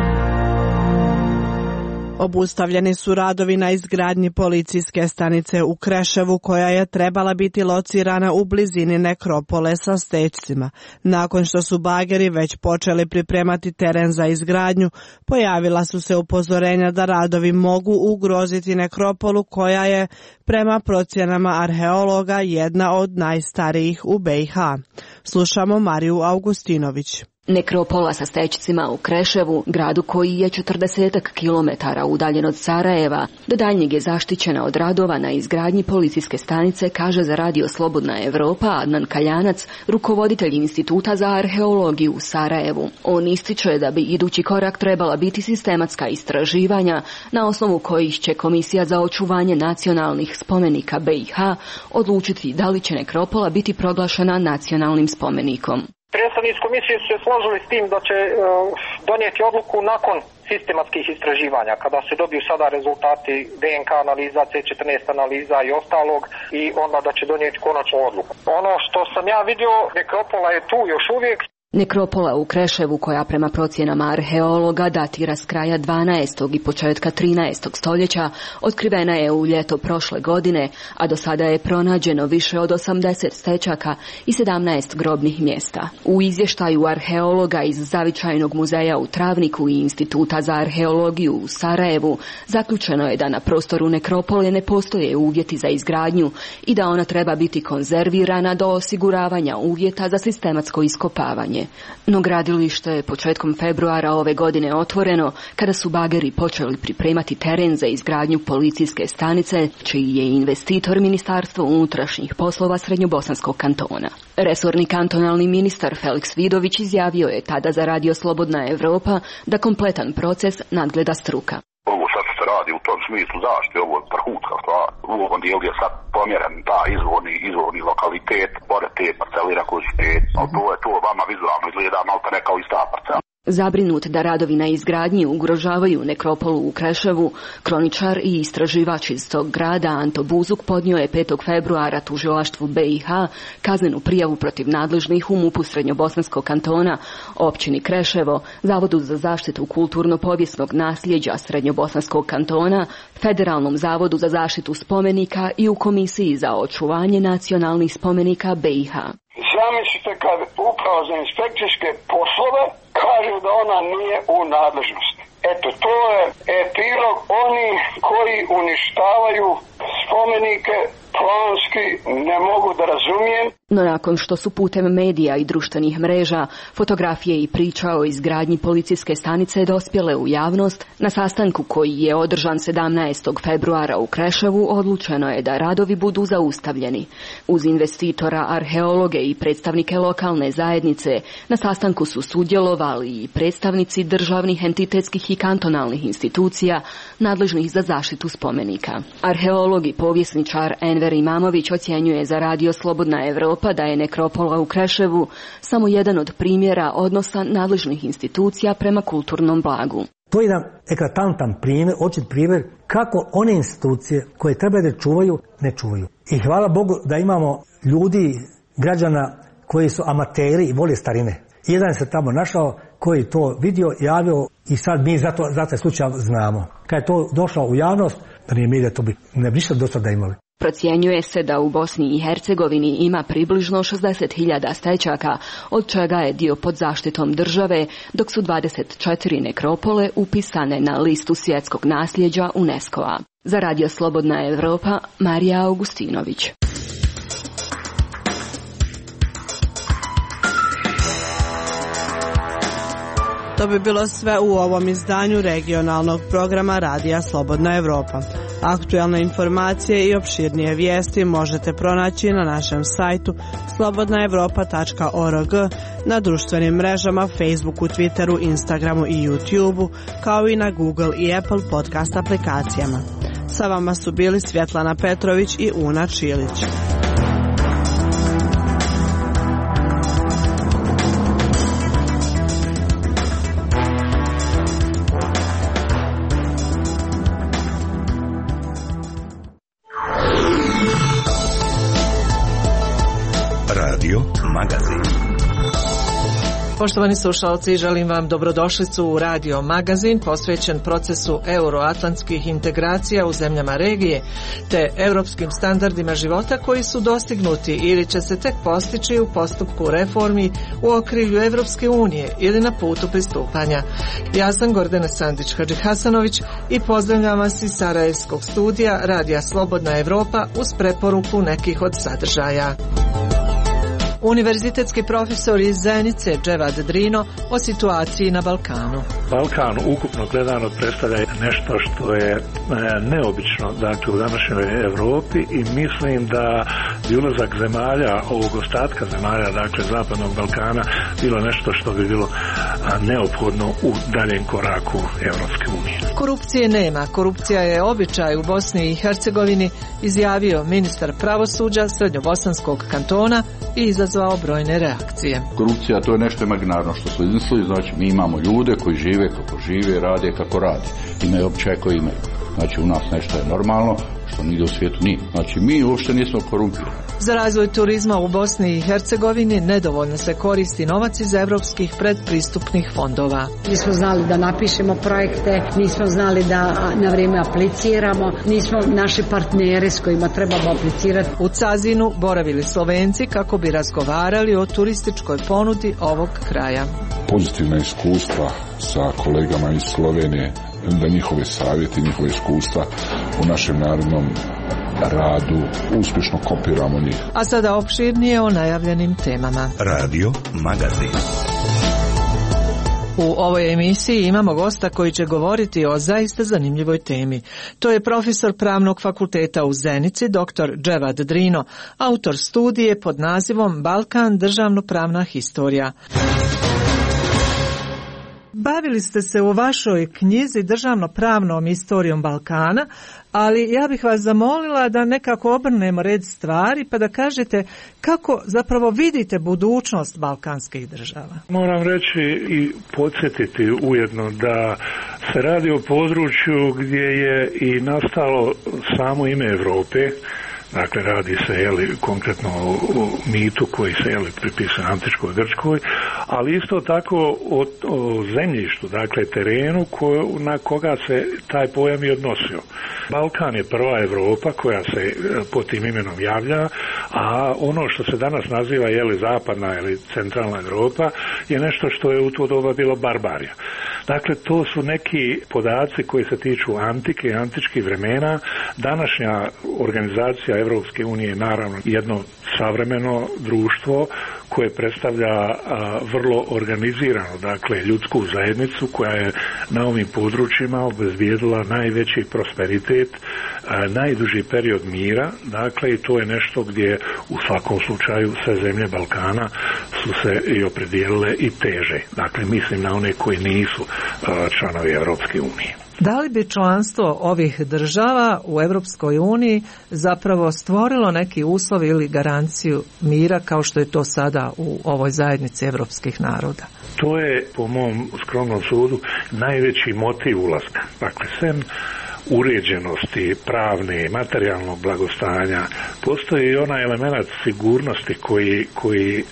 Obustavljeni su radovi na izgradnji policijske stanice u Kreševu koja je trebala biti locirana u blizini nekropole sa stećcima. Nakon što su bageri već počeli pripremati teren za izgradnju, pojavila su se upozorenja da radovi mogu ugroziti nekropolu koja je, prema procjenama arheologa, jedna od najstarijih u BiH. Slušamo Mariju Augustinović. Nekropola sa stećcima u Kreševu, gradu koji je 40 kilometara udaljen od Sarajeva, do daljnjeg je zaštićena od radova na izgradnji policijske stanice, kaže za Radio Slobodna Evropa Adnan Kaljanac, rukovoditelj Instituta za arheologiju u Sarajevu. On ističe da bi idući korak trebala biti sistematska istraživanja na osnovu kojih će Komisija za očuvanje nacionalnih spomenika BiH odlučiti da li će nekropola biti proglašena nacionalnim spomenikom. Predstavnici komisije su se složili s tim da će donijeti odluku nakon sistematskih istraživanja, kada se dobiju sada rezultati DNK analiza, C14 analiza i ostalog, i onda da će donijeti konačnu odluku. Ono što sam ja vidio, nekropola je tu još uvijek. Nekropola u Kreševu, koja prema procjenama arheologa datira s kraja 12. i početka 13. stoljeća, otkrivena je u ljeto prošle godine, a do sada je pronađeno više od 80 stečaka i 17 grobnih mjesta. U izvještaju arheologa iz Zavičajnog muzeja u Travniku i Instituta za arheologiju u Sarajevu zaključeno je da na prostoru nekropole ne postoje uvjeti za izgradnju i da ona treba biti konzervirana do osiguravanja uvjeta za sistematsko iskopavanje. No gradilište je početkom februara ove godine otvoreno kada su bageri počeli pripremati teren za izgradnju policijske stanice, čiji je investitor Ministarstvo unutrašnjih poslova Srednjobosanskog kantona. Resorni kantonalni ministar Felix Vidović izjavio je tada za Radio Slobodna Evropa da kompletan proces nadgleda struka. Ovo sad se radi u tom smislu zaštite, ovo je vrhunska stvar. U ovom dijelu je sad pomjeren ta izvorni lokalitet, pored te parcelira koji ste, to vama vizualno izgleda malo ne kao ista parcela. Zabrinut da radovi na izgradnji ugrožavaju nekropolu u Kreševu, kroničar i istraživač iz tog grada Anto Buzuk podnio je 5. februara tužilaštvu BiH kaznenu prijavu protiv nadležnih u MUP-u Srednjobosanskog kantona, općini Kreševo, Zavodu za zaštitu kulturno-povijesnog nasljeđa Srednjobosanskog kantona, Federalnom zavodu za zaštitu spomenika i u Komisiji za očuvanje nacionalnih spomenika BiH. Zamislite kad uprava za inspekcijske poslove kaže da ona nije u nadležnosti. Eto, to je epilog oni koji uništavaju spomenike, planski, ne mogu da razumijem. No nakon što su putem medija i društvenih mreža fotografije i priča o izgradnji policijske stanice dospjele u javnost, na sastanku koji je održan 17. februara u Kreševu odlučeno je da radovi budu zaustavljeni. Uz investitora, arheologe i predstavnike lokalne zajednice, na sastanku su sudjelovali i predstavnici državnih, entitetskih i kantonalnih institucija nadležnih za zaštitu spomenika. Arheolog i povjesničar Enver Imamović ocjenjuje za Radio Slobodna Evropa da je nekropola u Kreševu samo jedan od primjera odnosa nadležnih institucija prema kulturnom blagu. To je jedan eklatantan primjer, očit primjer kako one institucije koje treba da čuvaju, ne čuvaju. I hvala Bogu da imamo ljudi, građana koji su amateri i vole starine. Jedan se tamo našao koji to vidio, javio i sad mi za taj slučaj znamo. Kad je to došlo u javnost, da nije medija, to bi ne više do sada imali. Procjenjuje se da u Bosni i Hercegovini ima približno 60.000 stečaka, od čega je dio pod zaštitom države, dok su 24 nekropole upisane na listu svjetskog nasljeđa UNESCO-a. Za Radio Slobodna Evropa, Marija Augustinović. To bi bilo sve u ovom izdanju regionalnog programa Radija Slobodna Evropa. Aktualne informacije i opširnije vijesti možete pronaći na našem sajtu slobodnaevropa.org, na društvenim mrežama Facebooku, Twitteru, Instagramu i YouTubeu, kao i na Google i Apple podcast aplikacijama. Sa vama su bili Svjetlana Petrović i Una Čilić. Radio Magazin. Poštovani slušalci, želim vam dobrodošlicu u Radio Magazin posvećen procesu euroatlantskih integracija u zemljama regije te europskim standardima života koji su dostignuti ili će se tek postići u postupku reformi u okrilju Evropske unije ili na putu pristupanja. Ja sam Gordana Sandić-Hadžihasanović i pozdravljam vas iz Sarajevskog studija Radija Slobodna Evropa uz preporuku nekih od sadržaja. Univerzitetski profesor iz Zenice Dževad Drino o situaciji na Balkanu. Balkan ukupno gledano predstavlja nešto što je neobično, dakle, u današnjoj Evropi, i mislim da bi ulazak zemalja, ovog ostatka zemalja, dakle Zapadnog Balkana, bilo nešto što bi bilo neophodno u daljem koraku Evropske unije. Korupcije nema. Korupcija je običaj u Bosni i Hercegovini, izjavio ministar pravosuđa Srednjobosanskog kantona i izazvao brojne reakcije. Korupcija, to je nešto imaginarno što su izmislili, znači mi imamo ljude koji žive kako žive, rade kako rade, imaju običaje koji imaju. Znači u nas nešto je normalno što nigdje u svijetu nije. Znači mi uopšte nismo korumpirani. Za razvoj turizma u Bosni i Hercegovini nedovoljno se koristi novac iz evropskih predpristupnih fondova. Nismo znali da napišemo projekte, nismo znali da na vrijeme apliciramo, nismo naši partneri s kojima trebamo aplicirati. U Cazinu boravili Slovenci kako bi razgovarali o turističkoj ponudi ovog kraja. Pozitivna iskustva sa kolegama iz Slovenije, da njihove savjeti, njihove iskustva u našem narodnom radu uspješno kopiramo njih. A sada opširnije o najavljenim temama. Radio Magazin. U ovoj emisiji imamo gosta koji će govoriti o zaista zanimljivoj temi. To je profesor Pravnog fakulteta u Zenici, dr. Dževad Drino, autor studije pod nazivom Balkan, državno-pravna historija. Bavili ste se u vašoj knjizi državno-pravnom istorijom Balkana, ali ja bih vas zamolila da nekako obrnemo red stvari pa da kažete kako zapravo vidite budućnost balkanskih država. Moram reći i podsjetiti ujedno da se radi o području gdje je i nastalo samo ime Europe. Dakle, radi se konkretno o mitu koji se pripisuje antičkoj Grčkoj, ali isto tako o zemljištu, dakle terenu na koga se taj pojam i odnosio. Balkan je prva Europa koja se pod tim imenom javlja, a ono što se danas naziva zapadna ili centralna Europa je nešto što je u to doba bilo barbarija. Dakle, to su neki podaci koji se tiču antike i antičkih vremena. Današnja organizacija Evropske unije je naravno jedno savremeno društvo koje predstavlja vrlo organizirano, dakle, ljudsku zajednicu koja je na ovim područjima obezbijedila najveći prosperitet, najduži period mira, dakle, i to je nešto gdje u svakom slučaju sve zemlje Balkana su se i opredijelile i teže. Dakle, mislim na one koji nisu članovi Evropske unije. Da li bi članstvo ovih država u Evropskoj uniji zapravo stvorilo neki uslov ili garanciju mira kao što je to sada u ovoj zajednici evropskih naroda? To je, po mom skromnom sudu, najveći motiv ulaska. Dakle, sem uređenosti, pravne, materijalnog blagostanja, postoji i onaj element sigurnosti koji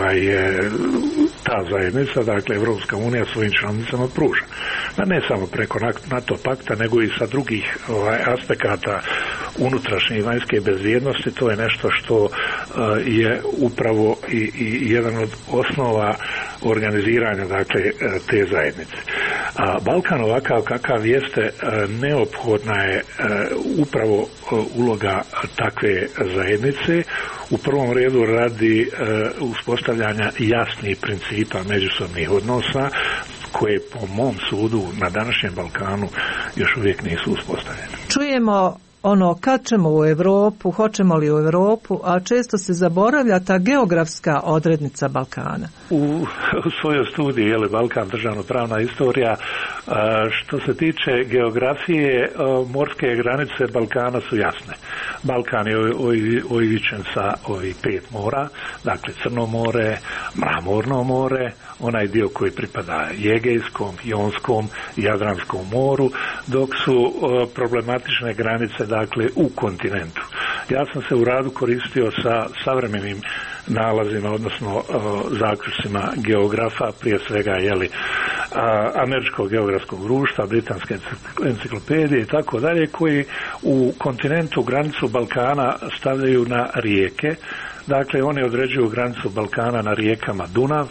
je ta zajednica, dakle Evropska unija, svojim članicama pruža. Ne samo preko NATO pakta, nego i sa drugih aspekata unutrašnje i vanjske bezbjednosti. To je nešto što je upravo i jedan od osnova organiziranja, dakle, te zajednice. A Balkan ovakav kakav jeste, neophodna je upravo uloga takve zajednice, u prvom redu radi uspostavljanja jasnih principa međusobnih odnosa koje po mom sudu na današnjem Balkanu još uvijek nisu uspostavljene. Čujemo kad ćemo u Europu, hoćemo li u Europu, a često se zaboravlja ta geografska odrednica Balkana. U svojoj studiji Balkan državno-pravna istorija, što se tiče geografije, morske granice Balkana su jasne. Balkan je oivičen sa ovih 5 mora, dakle Crno more, Mramorno more, onaj dio koji pripada Egejskom, Jonskom i Jadranskom moru, dok su problematične granice dakle u kontinentu. Ja sam se u radu koristio sa savremenim nalazima, odnosno zaključcima geografa, prije svega Američkog geografskog društva, Britanske enciklopedije i tako dalje, koji u kontinentu granicu Balkana stavljaju na rijeke. Dakle, oni određuju granicu Balkana na rijekama Dunav,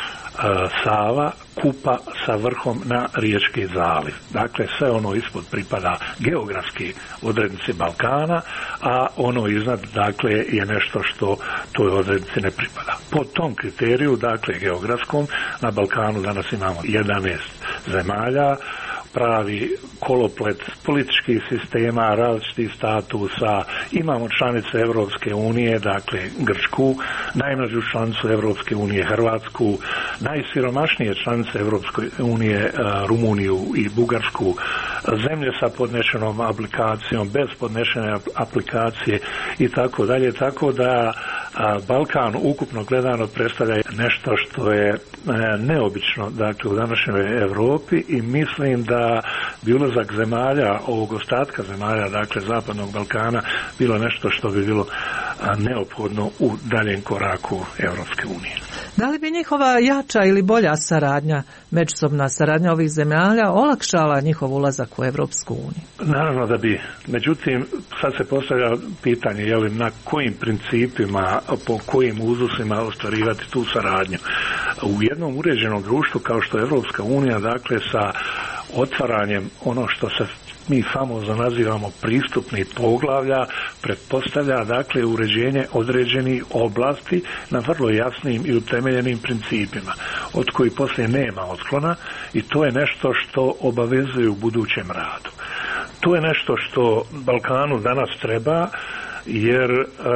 Sava, Kupa sa vrhom na Riječki zaliv. Dakle, sve ono ispod pripada geografski odrednici Balkana, a ono iznad, dakle, je nešto što toj odrednici ne pripada. Po tom kriteriju, dakle, geografskom, na Balkanu danas imamo 11 zemalja, pravi koloplet političkih sistema, različitih statusa, imamo članice Europske unije, dakle Grčku, najmlađu članicu Europske unije Hrvatsku, najsiromašnije članice Europske unije Rumuniju i Bugarsku, zemlje sa podnešenom aplikacijom, bez podnešene aplikacije i tako dalje, tako da Balkan ukupno gledano predstavlja nešto što je neobično, dakle, u današnjoj Europi, i mislim da bi ulazak zemalja, ovog ostatka zemalja, dakle Zapadnog Balkana, bilo nešto što bi bilo neophodno u daljem koraku Europske unije. Da li bi njihova jača ili bolja saradnja, međusobna saradnja ovih zemalja, olakšala njihov ulazak u Europsku uniju? Naravno da bi. Međutim, sad se postavlja pitanje, na kojim principima, po kojim uzusima ostvarivati tu saradnju. U jednom uređenom društvu kao što je Europska unija, dakle sa otvaranjem ono što se mi famozno nazivamo pristupnih poglavlja, pretpostavlja dakle uređenje određenih oblasti na vrlo jasnim i utemeljenim principima, od kojih poslije nema otklona, i to je nešto što obavezuje u budućem radu. To je nešto što Balkanu danas treba, jer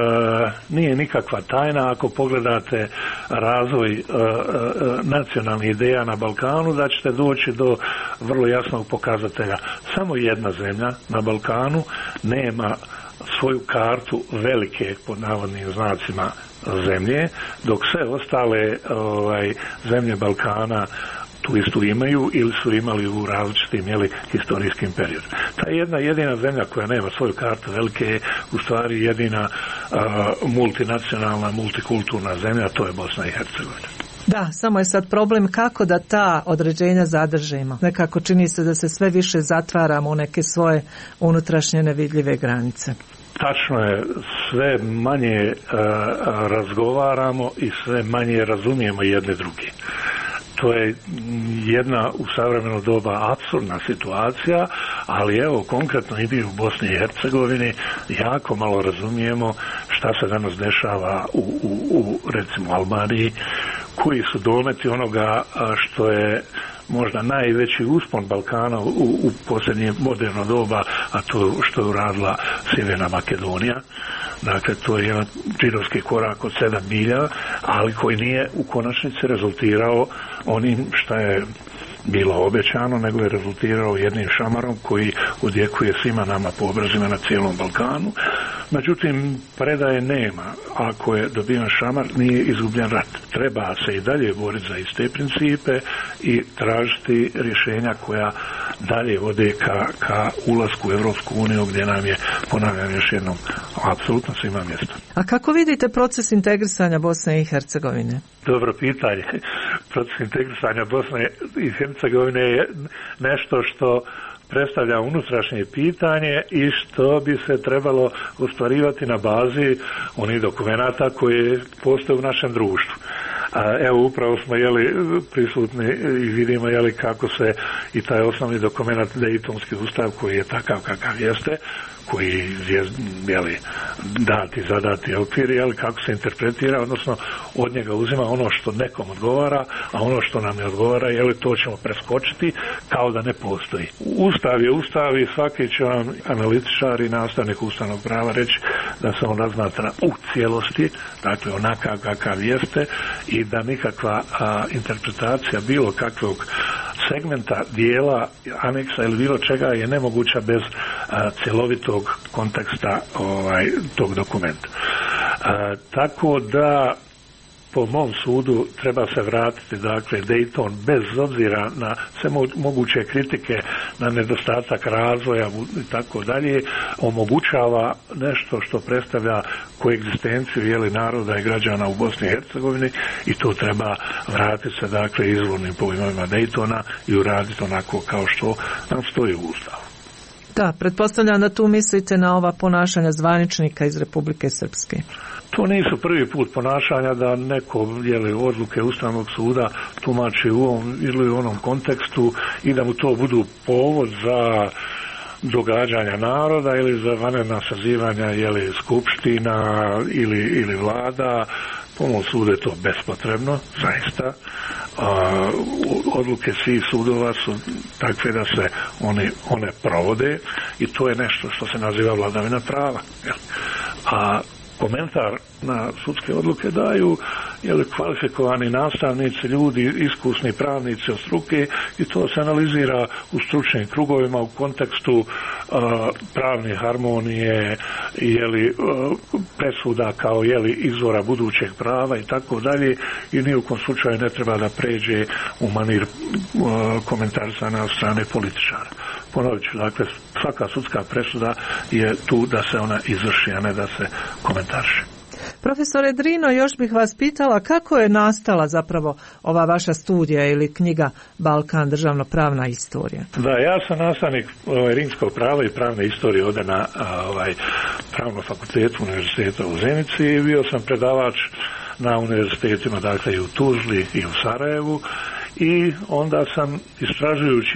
nije nikakva tajna ako pogledate razvoj nacionalnih ideja na Balkanu, da ćete doći do vrlo jasnog pokazatelja. Samo jedna zemlja na Balkanu nema svoju kartu velike, pod navodnim znacima, zemlje, dok sve ostale zemlje Balkana tu istu imaju ili su imali u različitim historijskim periodima. Ta jedna jedina zemlja koja nema svoju kartu velike je u stvari jedina multinacionalna, multikulturna zemlja, to je Bosna i Hercegovina. Da, samo je sad problem kako da ta određenja zadržimo. Nekako čini se da se sve više zatvaramo u neke svoje unutrašnje nevidljive granice. Tačno je, sve manje razgovaramo i sve manje razumijemo jedne druge. To je jedna u savremeno doba apsurdna situacija, ali evo konkretno i mi u Bosni i Hercegovini jako malo razumijemo šta se danas dešava u recimo Albaniji, koji su dometi onoga što je možda najveći uspon Balkana u posljednje moderno doba, a to što je uradila Sjeverna Makedonija. Dakle, to je jedan džirovski korak od 7 milja, ali koji nije u konačnici rezultirao onim što je bilo obećano, nego je rezultirao jednim šamarom koji odjekuje svima nama po obrazima na cijelom Balkanu. Međutim, predaje nema. Ako je dobiven šamar, nije izgubljen rat. Treba se i dalje boriti za iste principe i tražiti rješenja koja dalje vode ka ulasku u Europsku uniju, gdje nam je, ponavljam još jednom, apsolutno svima mjesto. A kako vidite proces integrisanja Bosne i Hercegovine? Dobro pitanje. Proces integrisanja Bosne i Hercegovine je nešto što predstavlja unutrašnje pitanje i što bi se trebalo ostvarivati na bazi onih dokumenata koje postoje u našem društvu. Evo upravo smo prisutni i vidimo kako se i taj osnovni dokument Dejtonski ustav koji je takav kakav jeste, koji je dati zadati okvir, kako se interpretira, odnosno od njega uzima ono što nekom odgovara, a ono što nam ne odgovara, to ćemo preskočiti kao da ne postoji. Ustav je ustav i svaki će vam analitičar i nastavnik ustavnog prava reći da se on razmatra u cijelosti, dakle onakav kakav jeste, i da nikakva interpretacija bilo kakvog segmenta, dijela, aneksa ili bilo čega je nemoguća bez cjelovitog konteksta tog dokumenta. Tako da po mom sudu treba se vratiti, dakle, Dayton bez obzira na sve moguće kritike, na nedostatak razvoja i tako dalje, omogućava nešto što predstavlja koegzistenciju naroda i građana u Bosni i Hercegovini, i to treba vratiti se, dakle, izvornim pojmovima Daytona i uraditi onako kao što nam stoji u Ustavu. Da, pretpostavljam da tu mislite na ova ponašanja zvaničnika iz Republike Srpske. To nisu prvi put ponašanja da neko odluke Ustavnog suda tumači u ovom ili u onom kontekstu i da mu to budu povod za događanja naroda ili za vanredna sazivanja skupština ili vlada. Po mom sudu je to bespotrebno, zaista. Odluke svih sudova su takve da se one provode i to je nešto što se naziva vladavina prava. A komentar na sudske odluke daju kvalifikovani nastavnici, ljudi, iskusni pravnici od struke, i to se analizira u stručnim krugovima u kontekstu pravne harmonije, presuda kao izvora budućeg prava i tako dalje, i ni u kom slučaju ne treba da pređe u manir komentarisana od strane političara. Ponovit ću, dakle, svaka sudska presuda je tu da se ona izvrši, a ne da se komentariše. Profesore Drino, još bih vas pitala kako je nastala zapravo ova vaša studija ili knjiga Balkan, državno-pravna istorija? Da, ja sam nastavnik rimskog prava i pravne istorije ovdje na Pravnom fakultetu Univerziteta u Zenici i bio sam predavač na univerzitetima, dakle, i u Tuzli i u Sarajevu, i onda sam istražujući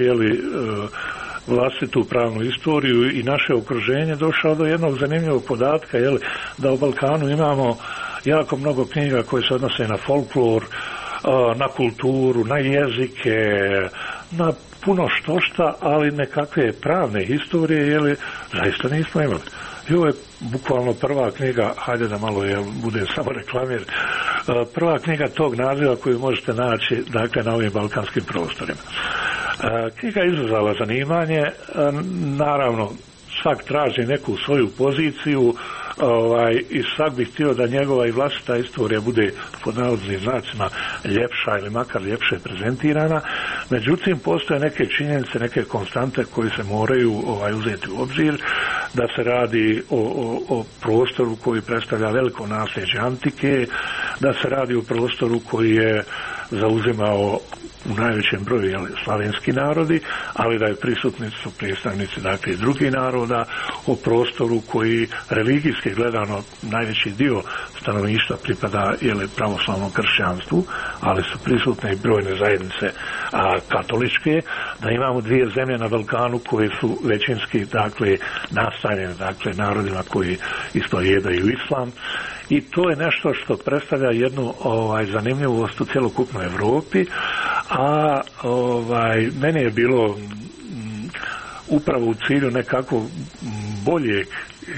vlastitu pravnu istoriju i naše okruženje došao do jednog zanimljivog podatka, da u Balkanu imamo jako mnogo knjiga koje se odnose na folklor, na kulturu, na jezike, na puno štošta, ali nekakve pravne historije zaista nismo imali. I ovo je bukvalno prva knjiga, hajde da malo bude samo reklamir, prva knjiga tog naziva koju možete naći, dakle, na ovim balkanskim prostorima. Knjiga je izazvala zanimanje, naravno svak traži neku svoju poziciju i svak bi htio da njegova i vlastita istorija bude pod navodnim znacima ljepša ili makar ljepše prezentirana, međutim postoje neke činjenice, neke konstante koje se moraju uzeti u obzir, da se radi o prostoru koji predstavlja veliko nasljeđe antike, da se radi o prostoru koji je zauzimao u najvećem broju slavenski narodi, ali da je prisutni su predstavnici, dakle, i drugih naroda, o prostoru koji religijski gledano najveći dio stanovništva pripada pravoslavnom kršćanstvu, ali su prisutne i brojne zajednice katoličke, da imamo dvije zemlje na Balkanu koje su većinski, dakle, nastanjene, dakle, narodima koji ispovjedaju islam, i to je nešto što predstavlja jednu zanimljivost u cjelokupnoj Europi, a meni je bilo upravo u cilju nekakvog boljeg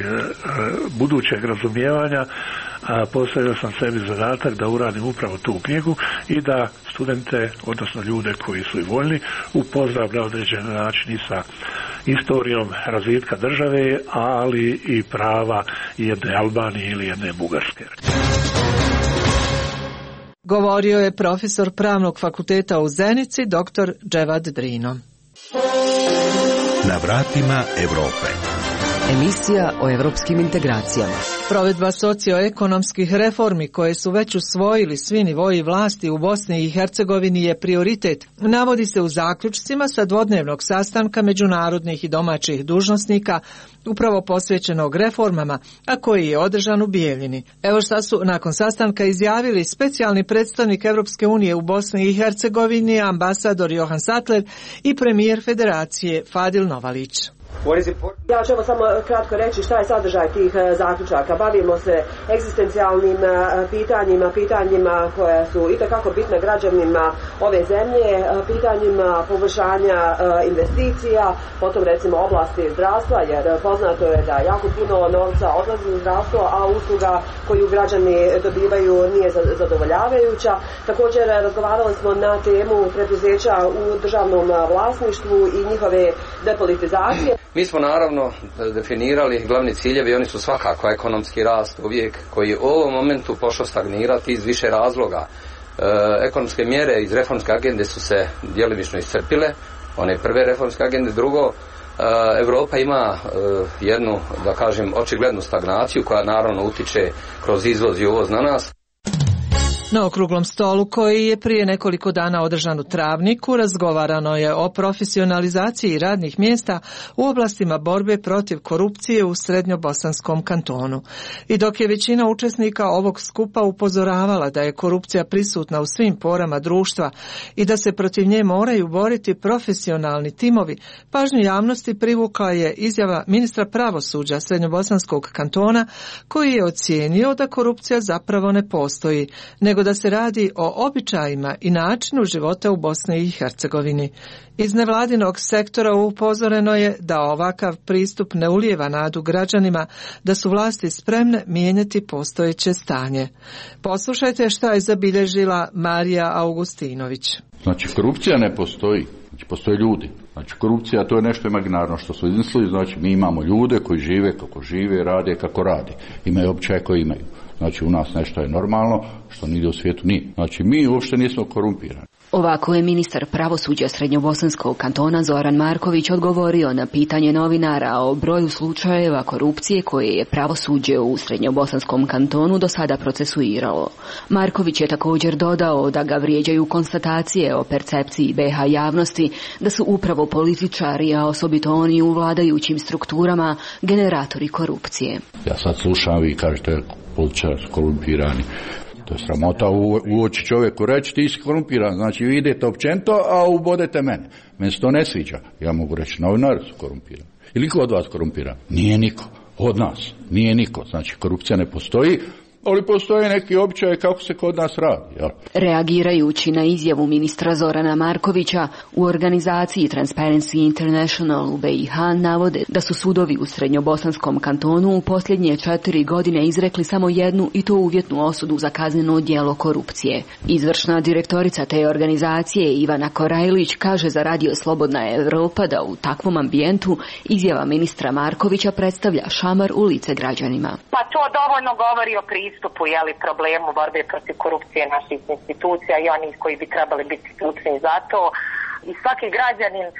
budućeg razumijevanja, postavio sam sebi zadatak da uradim upravo tu knjigu i da studente, odnosno ljude koji su i voljni, upoznam na određen način i sa istorijom razvitka države, ali i prava jedne Albanije ili jedne Bugarske. Govorio je profesor Pravnog fakulteta u Zenici, dr. Dževad Drino. Na vratima Evrope. Emisija o evropskim integracijama. Provedba socioekonomskih reformi koje su već usvojili svi nivoji vlasti u Bosni i Hercegovini je prioritet, navodi se u zaključcima sa dvodnevnog sastanka međunarodnih i domaćih dužnosnika upravo posvećenog reformama, a koji je održan u Bijeljini. Evo šta su nakon sastanka izjavili specijalni predstavnik Europske unije u Bosni i Hercegovini, ambasador Johan Sattler i premijer Federacije Fadil Novalić. Ja ću samo kratko reći šta je sadržaj tih zaključaka. Bavimo se egzistencijalnim pitanjima koja su itekako bitna građanima ove zemlje, pitanjima poboljšanja investicija, potom recimo oblasti zdravstva, jer poznato je da jako puno novca odlazi u zdravstvo, a usluga koju građani dobivaju nije zadovoljavajuća. Također razgovarali smo na temu preduzeća u državnom vlasništvu i njihove depolitizacije. Mi smo naravno definirali glavni ciljevi, oni su svakako ekonomski rast uvijek, koji u ovom momentu pošao stagnirati iz više razloga. Ekonomske mjere iz reformske agende su se djelomično iscrpile, one prve reformske agende. Drugo, Europa ima jednu, da kažem, očiglednu stagnaciju koja naravno utiče kroz izvoz i uvoz na nas. Na okruglom stolu koji je prije nekoliko dana održan u Travniku razgovarano je o profesionalizaciji radnih mjesta u oblastima borbe protiv korupcije u Srednjobosanskom kantonu. I dok je većina učesnika ovog skupa upozoravala da je korupcija prisutna u svim porama društva i da se protiv nje moraju boriti profesionalni timovi, pažnju javnosti privukla je izjava ministra pravosuđa Srednjobosanskog kantona koji je ocijenio da korupcija zapravo ne postoji, nego da se radi o običajima i načinu života u Bosni i Hercegovini. Iz nevladinog sektora upozoreno je da ovakav pristup ne ulijeva nadu građanima da su vlasti spremne mijenjati postojeće stanje. Poslušajte šta je zabilježila Marija Augustinović. Znači, korupcija ne postoji. Znači, postoje ljudi. Znači, korupcija to je nešto imaginarno što su izmislili. Znači, mi imamo ljude koji žive kako žive, rade kako rade. Imaju običaje koje imaju. Znači, u nas nešto je normalno, što nigdje u svijetu nije. Znači, mi uopšte nismo korumpirani. Ovako je ministar pravosuđa Srednjobosanskog kantona Zoran Marković odgovorio na pitanje novinara o broju slučajeva korupcije koje je pravosuđe u Srednjobosanskom kantonu do sada procesuiralo. Marković je također dodao da ga vrijeđaju konstatacije o percepciji BiH javnosti da su upravo političari, a osobito oni u vladajućim strukturama, generatori korupcije. Ja sad slušam, vi kažete političari su korumpirani. To je sramota u oči čovjeku reći ti si korumpiran, znači vi idete općenito, a ubodete mene. Meni se to ne sviđa. Ja mogu reći novinari su korumpirani. Ili ko od vas korumpiran? Nije niko. Od nas. Nije niko. Znači korupcija ne postoji, ali postoje neki običaje kako se kod nas radi. Jel? Reagirajući na izjavu ministra Zorana Markovića, u organizaciji Transparency International u BiH navode da su sudovi u Srednjobosanskom kantonu u posljednje 4 godine izrekli samo jednu i to uvjetnu osudu za kazneno djelo korupcije. Izvršna direktorica te organizacije Ivana Korajlić kaže za radio Slobodna Evropa da u takvom ambijentu izjava ministra Markovića predstavlja šamar u lice građanima. Pa to dovoljno govori o pristupu, problemu borbe protiv korupcije naših institucija i onih koji bi trebali biti ključni za to. I svaki građanin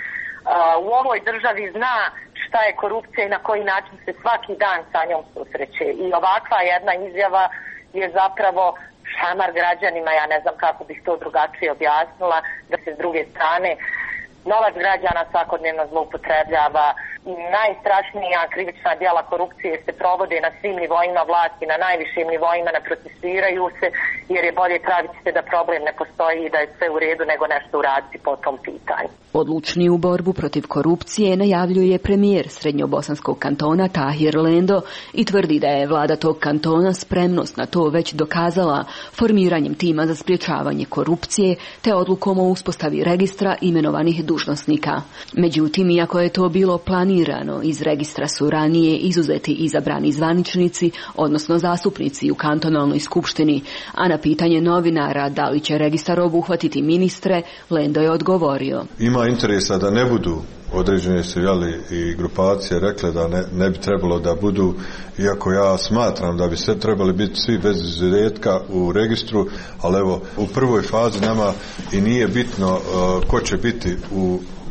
u ovoj državi zna šta je korupcija i na koji način se svaki dan sa njom susreće. I ovakva jedna izjava je zapravo šamar građanima, ja ne znam kako bih to drugačije objasnila, da se s druge strane novac građana svakodnevno zloupotrebljava i najstrašnija krivična djela korupcije se provode na svim nivoima vlasti, na najvišim nivoima, ne procesuiraju se jer je bolje praviti se da problem ne postoji i da je sve u redu nego nešto uraditi po tom pitanju. Odlučniju borbu protiv korupcije najavljuje premijer Srednjobosanskog kantona Tahir Lendo i tvrdi da je vlada tog kantona spremnost na to već dokazala formiranjem tima za sprječavanje korupcije te odlukom o uspostavi registra imenovanih dužnosnika. Međutim, iako je to bilo planirano, iz registra su ranije izuzeti izabrani zvaničnici, odnosno zastupnici u kantonalnoj skupštini, a na pitanje novinara da li će registar obuhvatiti ministre, Lendo je odgovorio. Ima interesa da ne budu određene se i grupacije rekle da ne bi trebalo da budu, iako ja smatram da bi sve trebali biti svi bez izuzetka u registru, ali evo u prvoj fazi nama i nije bitno ko će biti u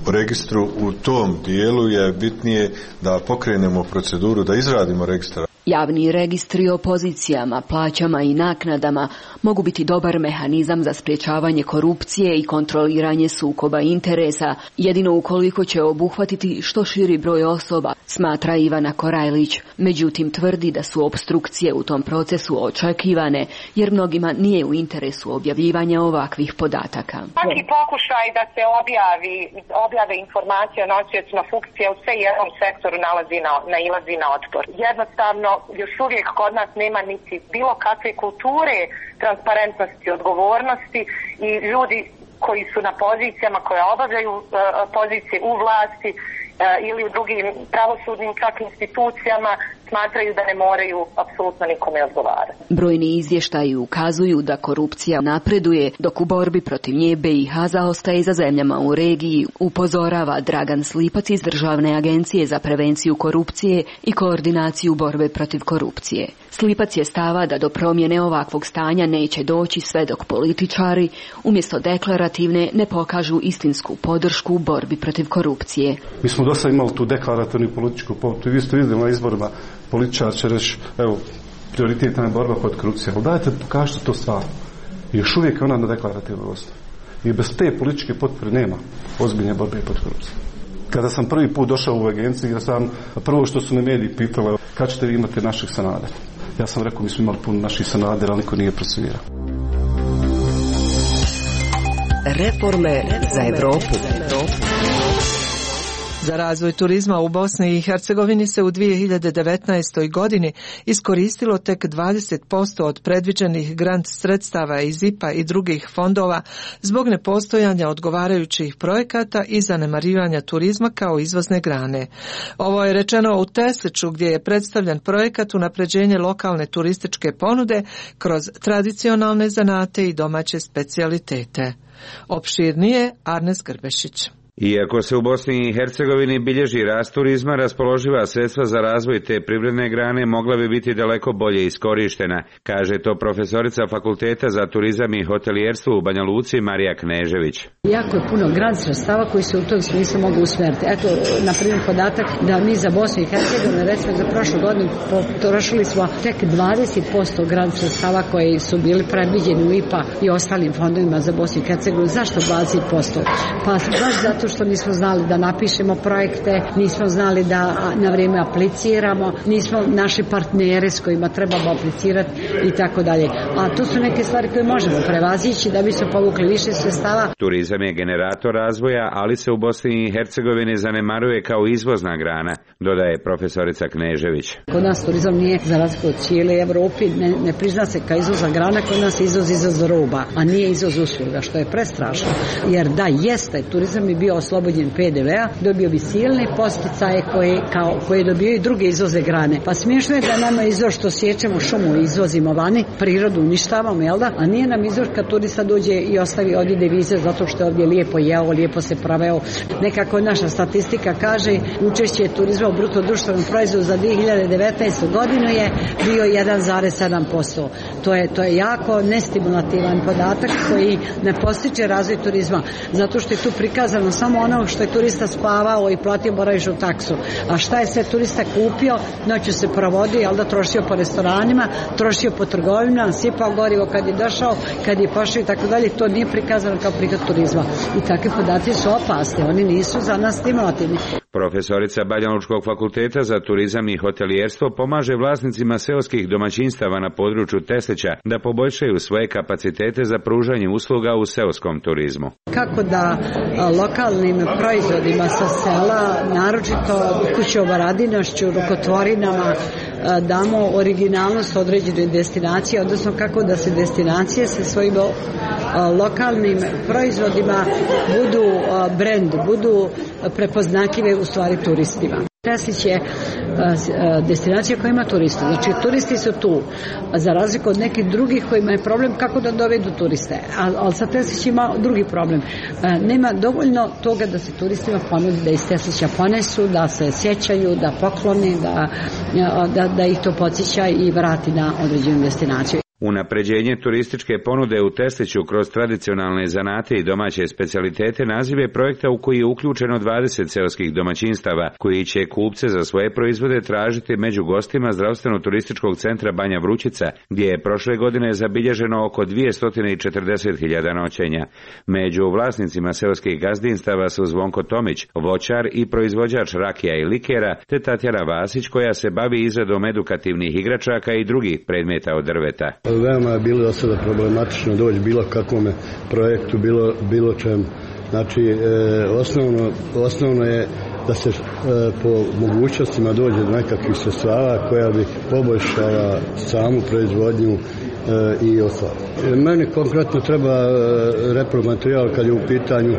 registru. U tom dijelu je bitnije da pokrenemo proceduru, da izradimo registar. Javni registri o pozicijama, plaćama i naknadama mogu biti dobar mehanizam za sprječavanje korupcije i kontroliranje sukoba interesa, jedino ukoliko će obuhvatiti što širi broj osoba, smatra Ivana Korajlić. Međutim, tvrdi da su opstrukcije u tom procesu očekivane, jer mnogima nije u interesu objavljivanja ovakvih podataka. Svaki pokušaj da se objave informacije o nosiocima funkcije u sve jednom sektoru nailazi na otpor. Jednostavno, još uvijek kod nas nema niti bilo kakve kulture transparentnosti, odgovornosti i ljudi koji su na pozicijama, koje obavljaju pozicije u vlasti ili u drugim pravosudnim čak institucijama, smatraju da ne moraju apsolutno nikome odgovarati. Brojni izvještaji ukazuju da korupcija napreduje, dok u borbi protiv nje BiH zaostaje za zemljama u regiji, upozorava Dragan Slipac iz Državne agencije za prevenciju korupcije i koordinaciju borbe protiv korupcije. Slipac je stava da do promjene ovakvog stanja neće doći sve dok političari umjesto deklarativne ne pokažu istinsku podršku u borbi protiv korupcije. Mi smo dosta imali tu deklarativnu političku poruku. Vi ste vidjeli na izborima, političar će reći, evo, prioritetna je borba protiv korupcije, ali dajte pokažite to stvarno. I još uvijek je ona na deklarativnoj osnovi. I bez te političke potpore nema ozbiljne borbe protiv korupcije. Kada sam prvi put došao u agenciju, prvo što su me mediji pitali, kad ćete vi imati naših Sanadera? Ja sam rekao, mi smo imali puno naših Sanadera, ali niko nije procesuirao. Reforme za Evropu. Za razvoj turizma u Bosni i Hercegovini se u 2019. godini iskoristilo tek 20% od predviđenih grant sredstava iz IPA i drugih fondova zbog nepostojanja odgovarajućih projekata i zanemarivanja turizma kao izvozne grane. Ovo je rečeno u Tesliću gdje je predstavljen projekat unapređenje lokalne turističke ponude kroz tradicionalne zanate i domaće specijalitete. Opširnije Arnes Grbešić. Iako se u Bosni i Hercegovini bilježi rast turizma, raspoloživa sredstva za razvoj te privredne grane mogla bi biti daleko bolje iskorištena, kaže to profesorica Fakulteta za turizam i hotelijerstvo u Banja Luci Marija Knežević. Jako je puno grant sredstava koji se u tom smislu mogu usmjeriti. Eto, na primjer, podatak da mi za Bosnu i Hercegovinu, recimo za prošlu godinu, potrošili smo tek 20% grant sredstava koji su bili predviđeni u IPA i ostalim fondovima za Bosnu i Hercegovinu. Zašto 20%? Pa baš zato što nismo znali da napišemo projekte, nismo znali da na vrijeme apliciramo, nismo naši partnere s kojima trebamo aplicirati i tako dalje. A to su neke stvari koje možemo prevazići da bi se povukli više sredstava. Turizam je generator razvoja, ali se u Bosni i Hercegovini zanemaruje kao izvozna grana, dodaje profesorica Knežević. Kod nas turizam nije, za razliku od cijele Evropi, ne prizna se kao izvozna grana, kod nas izvoz roba, a nije izvoz usluga, što je prestrašno. Jer da jeste, turizam bi bio oslobođen PDV-a, dobio bi silne posticaje koje dobio i druge izvoze grane. Pa smiješno je da nama izvor što sjećamo šumu i izvozimo vani, prirodu uništavamo, jel da? A nije nam izvor kad turista dođe i ostavi ovdje devize zato što je ovdje lijepo jeo, lijepo se praveo. Nekako naša statistika kaže učešće turizma u bruto društvenom proizvodu za 2019. godinu je bio 1,7%. To je jako nestimulativan podatak koji ne postiče razvoj turizma, zato što je tu prikazano samo ono što je turista spavao i platio boravišnu taksu. A šta je sve turista kupio, noću se provodio, jel da, trošio po restoranima, trošio po trgovinama, sipao gorivo kad je došao, kad je pošao i tako dalje, to nije prikazano kao prihod turizma. I takvi podaci su opasni, oni nisu za nas stimulativni. Profesorica Banja Lučkog fakulteta za turizam i hotelijerstvo pomaže vlasnicima seoskih domaćinstava na području Teslića da poboljšaju svoje kapacitete za pružanje usluga u seoskom turizmu. Kako da lokalnim proizvodima sa sela, naročito kućom radinošću, rukotvorinama, damo originalnost određenoj destinaciji, odnosno kako da se destinacije sa svojim lokalnim proizvodima budu brend, budu prepoznatljive u stvari turistima. Teslić je destinacija koja ima turista. Znači, turisti su tu, za razliku od nekih drugih kojima je problem kako da dovedu turiste. Ali sa Teslić ima drugi problem. Nema dovoljno toga da se turistima ponudi da iz Teslića ponesu, da se sjećaju, da pokloni, da ih to podsjeća i vrati na određenu destinaciju. Unapređenje turističke ponude u Tesliću kroz tradicionalne zanate i domaće specijalitete naziv je projekta u koji je uključeno 20 seoskih domaćinstava, koji će kupce za svoje proizvode tražiti među gostima zdravstveno-turističkog centra Banja Vrućica, gdje je prošle godine zabilježeno oko 240.000 noćenja. Među vlasnicima seoskih gazdinstava su Zvonko Tomić, voćar i proizvođač rakija i likera, te Tatjana Vasić, koja se bavi izradom edukativnih igračaka i drugih predmeta od drveta. Veoma je bilo do sada problematično doći bilo kakvome projektu, bilo čemu. Znači, osnovno je da se po mogućnostima dođe do nekakvih sredstava koja bi poboljšala samu proizvodnju i ostalo. Meni konkretno treba repromaterijal kad je u pitanju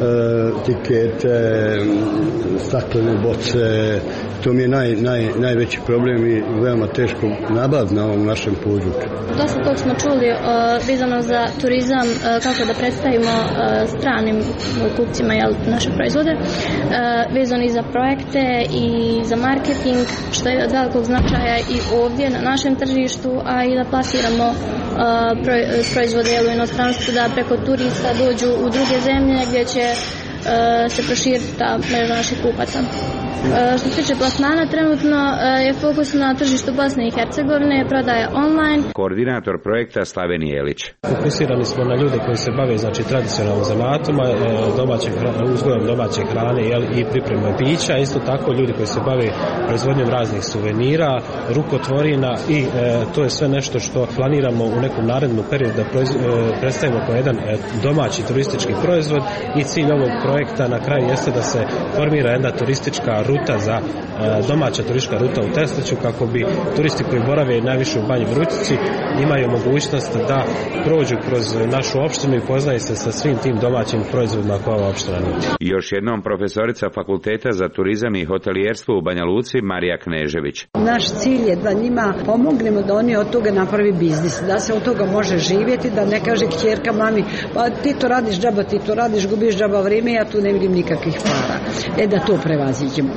tikete, staklene boce. To mi je najveći problem i veoma teško nabaviti na ovom našem području. Dosta tog smo čuli vezano za turizam, kako da predstavimo stranim kupcima naše proizvode, vezano i za projekte i za marketing, što je od velikog značaja i ovdje na našem tržištu, a i da plasiramo proizvode u inostranstvu, da preko turista dođu u druge zemlje gdje će se proširiti ta mreža naših kupaca. Što se tiče plasmana, trenutno je fokus na tržištu Bosne i Hercegovine, prodaje online. Koordinator projekta Slaven Jelić. Fokusirani smo na ljude koji se bave tradicionalnim zanatoma, uzgojom domaće hrane i pripremom pića, isto tako ljudi koji se bave proizvodnjom raznih suvenira, rukotvorina i to je sve nešto što planiramo u nekom narednom periodu da predstavimo kao jedan domaći turistički proizvod i cilj ovog projekta na kraju jeste da se formira jedna turistička ruta za domaća turistička ruta u Tesliću, kako bi turisti koji borave najviše u Banji Vrućici imaju mogućnost da prođu kroz našu opštinu i poznaju se sa svim tim domaćim proizvodima koje ova opština nudi. Još jednom profesorica Fakulteta za turizam i hotelijerstvo u Banja Luci Marija Knežević. Naš cilj je da njima pomognemo da oni od toga napravi biznis, da se od toga može živjeti, da ne kaže kćerka mami, pa ti to radiš džaba, ti to radiš, gubiš džaba vrijeme, ja tu ne vidim nikakvih para. Da to prevaziđemo.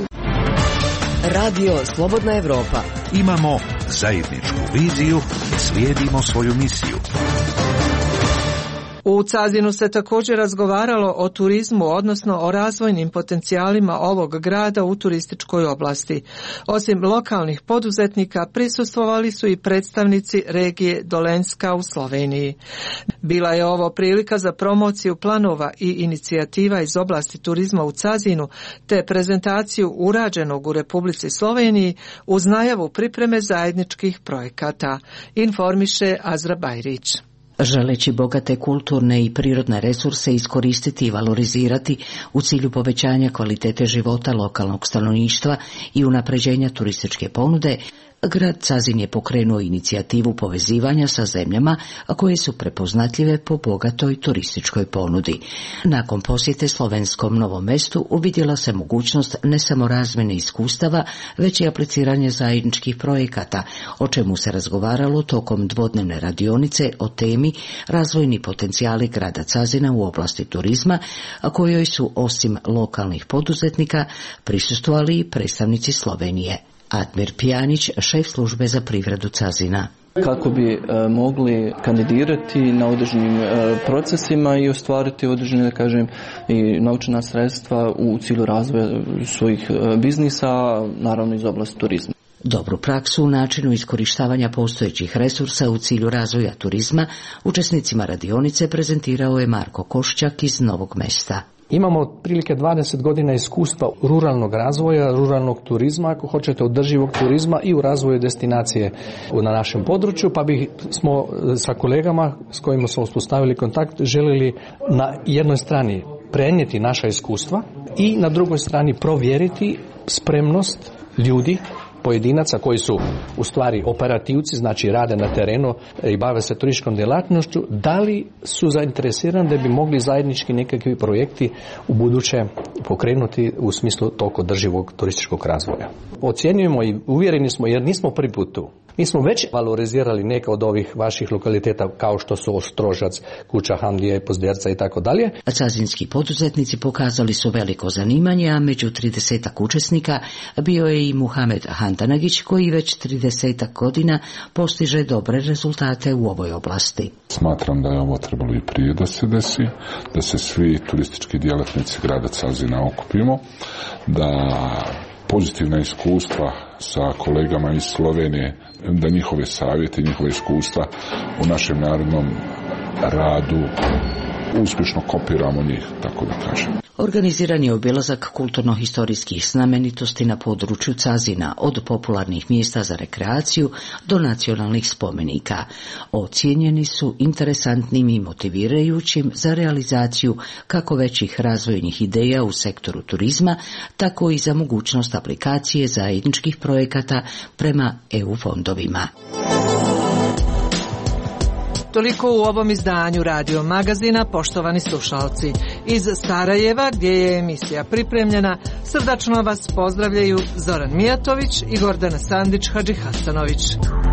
Radio Slobodna Evropa. Imamo zajedničku viziju i slijedimo svoju misiju. U Cazinu se također razgovaralo o turizmu, odnosno o razvojnim potencijalima ovog grada u turističkoj oblasti. Osim lokalnih poduzetnika, prisustvovali su i predstavnici regije Dolenjska u Sloveniji. Bila je ovo prilika za promociju planova i inicijativa iz oblasti turizma u Cazinu, te prezentaciju urađenog u Republici Sloveniji uz najavu pripreme zajedničkih projekata, informiše Azra Bajrić. Želeći bogate kulturne i prirodne resurse iskoristiti i valorizirati u cilju povećanja kvalitete života lokalnog stanovništva i unapređenja turističke ponude, grad Cazin je pokrenuo inicijativu povezivanja sa zemljama koje su prepoznatljive po bogatoj turističkoj ponudi. Nakon posjete slovenskom Novom Mestu uvidjela se mogućnost ne samo razmjene iskustava, već i apliciranje zajedničkih projekata, o čemu se razgovaralo tokom dvodnevne radionice o temi razvojni potencijali grada Cazina u oblasti turizma, a kojoj su osim lokalnih poduzetnika prisustvovali i predstavnici Slovenije. Admir Pjanić, šef službe za privredu Cazina. Kako bi mogli kandidirati na određenim procesima i ostvariti određene, i naučena sredstva u cilju razvoja svojih biznisa, naravno iz oblasti turizma. Dobru praksu u načinu iskorištavanja postojećih resursa u cilju razvoja turizma učesnicima radionice prezentirao je Marko Košćak iz Novog Mesta. Imamo otprilike 20 godina iskustva ruralnog razvoja, ruralnog turizma, ako hoćete održivog turizma i u razvoju destinacije na našem području, pa smo sa kolegama s kojima smo uspostavili kontakt željeli na jednoj strani prenijeti naša iskustva i na drugoj strani provjeriti spremnost ljudi, pojedinaca koji su u stvari operativci, znači rade na terenu i bave se turističkom djelatnošću, da li su zainteresirani da bi mogli zajednički nekakvi projekti u buduće pokrenuti u smislu tog održivog turističkog razvoja. Ocjenjujemo i uvjereni smo, jer nismo prvi put tu, Mi smo već valorizirali neke od ovih vaših lokaliteta kao što su Ostrožac, Kuća Hamdija i Pozderca i tako dalje. Cazinski poduzetnici pokazali su veliko zanimanje, a među 30 učesnika bio je i Muhamed Handanagić koji već 30 godina postiže dobre rezultate u ovoj oblasti. Smatram da je ovo trebalo i prije da se desi, da se svi turistički djelatnici grada Cazina okupimo, da pozitivna iskustva sa kolegama iz Slovenije, da njihove savjete, njihove iskustva u našem narodnom radu uspješno kopiramo njih, tako da kažem. Organiziran je obilazak kulturno-historijskih znamenitosti na području Cazina, od popularnih mjesta za rekreaciju do nacionalnih spomenika. Ocijenjeni su interesantnim i motivirajućim za realizaciju kako većih razvojnih ideja u sektoru turizma, tako i za mogućnost aplikacije zajedničkih projekata prema EU fondovima. Toliko u ovom izdanju Radio Magazina, poštovani slušalci. Iz Sarajeva, gdje je emisija pripremljena, srdačno vas pozdravljaju Zoran Mijatović i Gordana Sandić Hadžihasanović.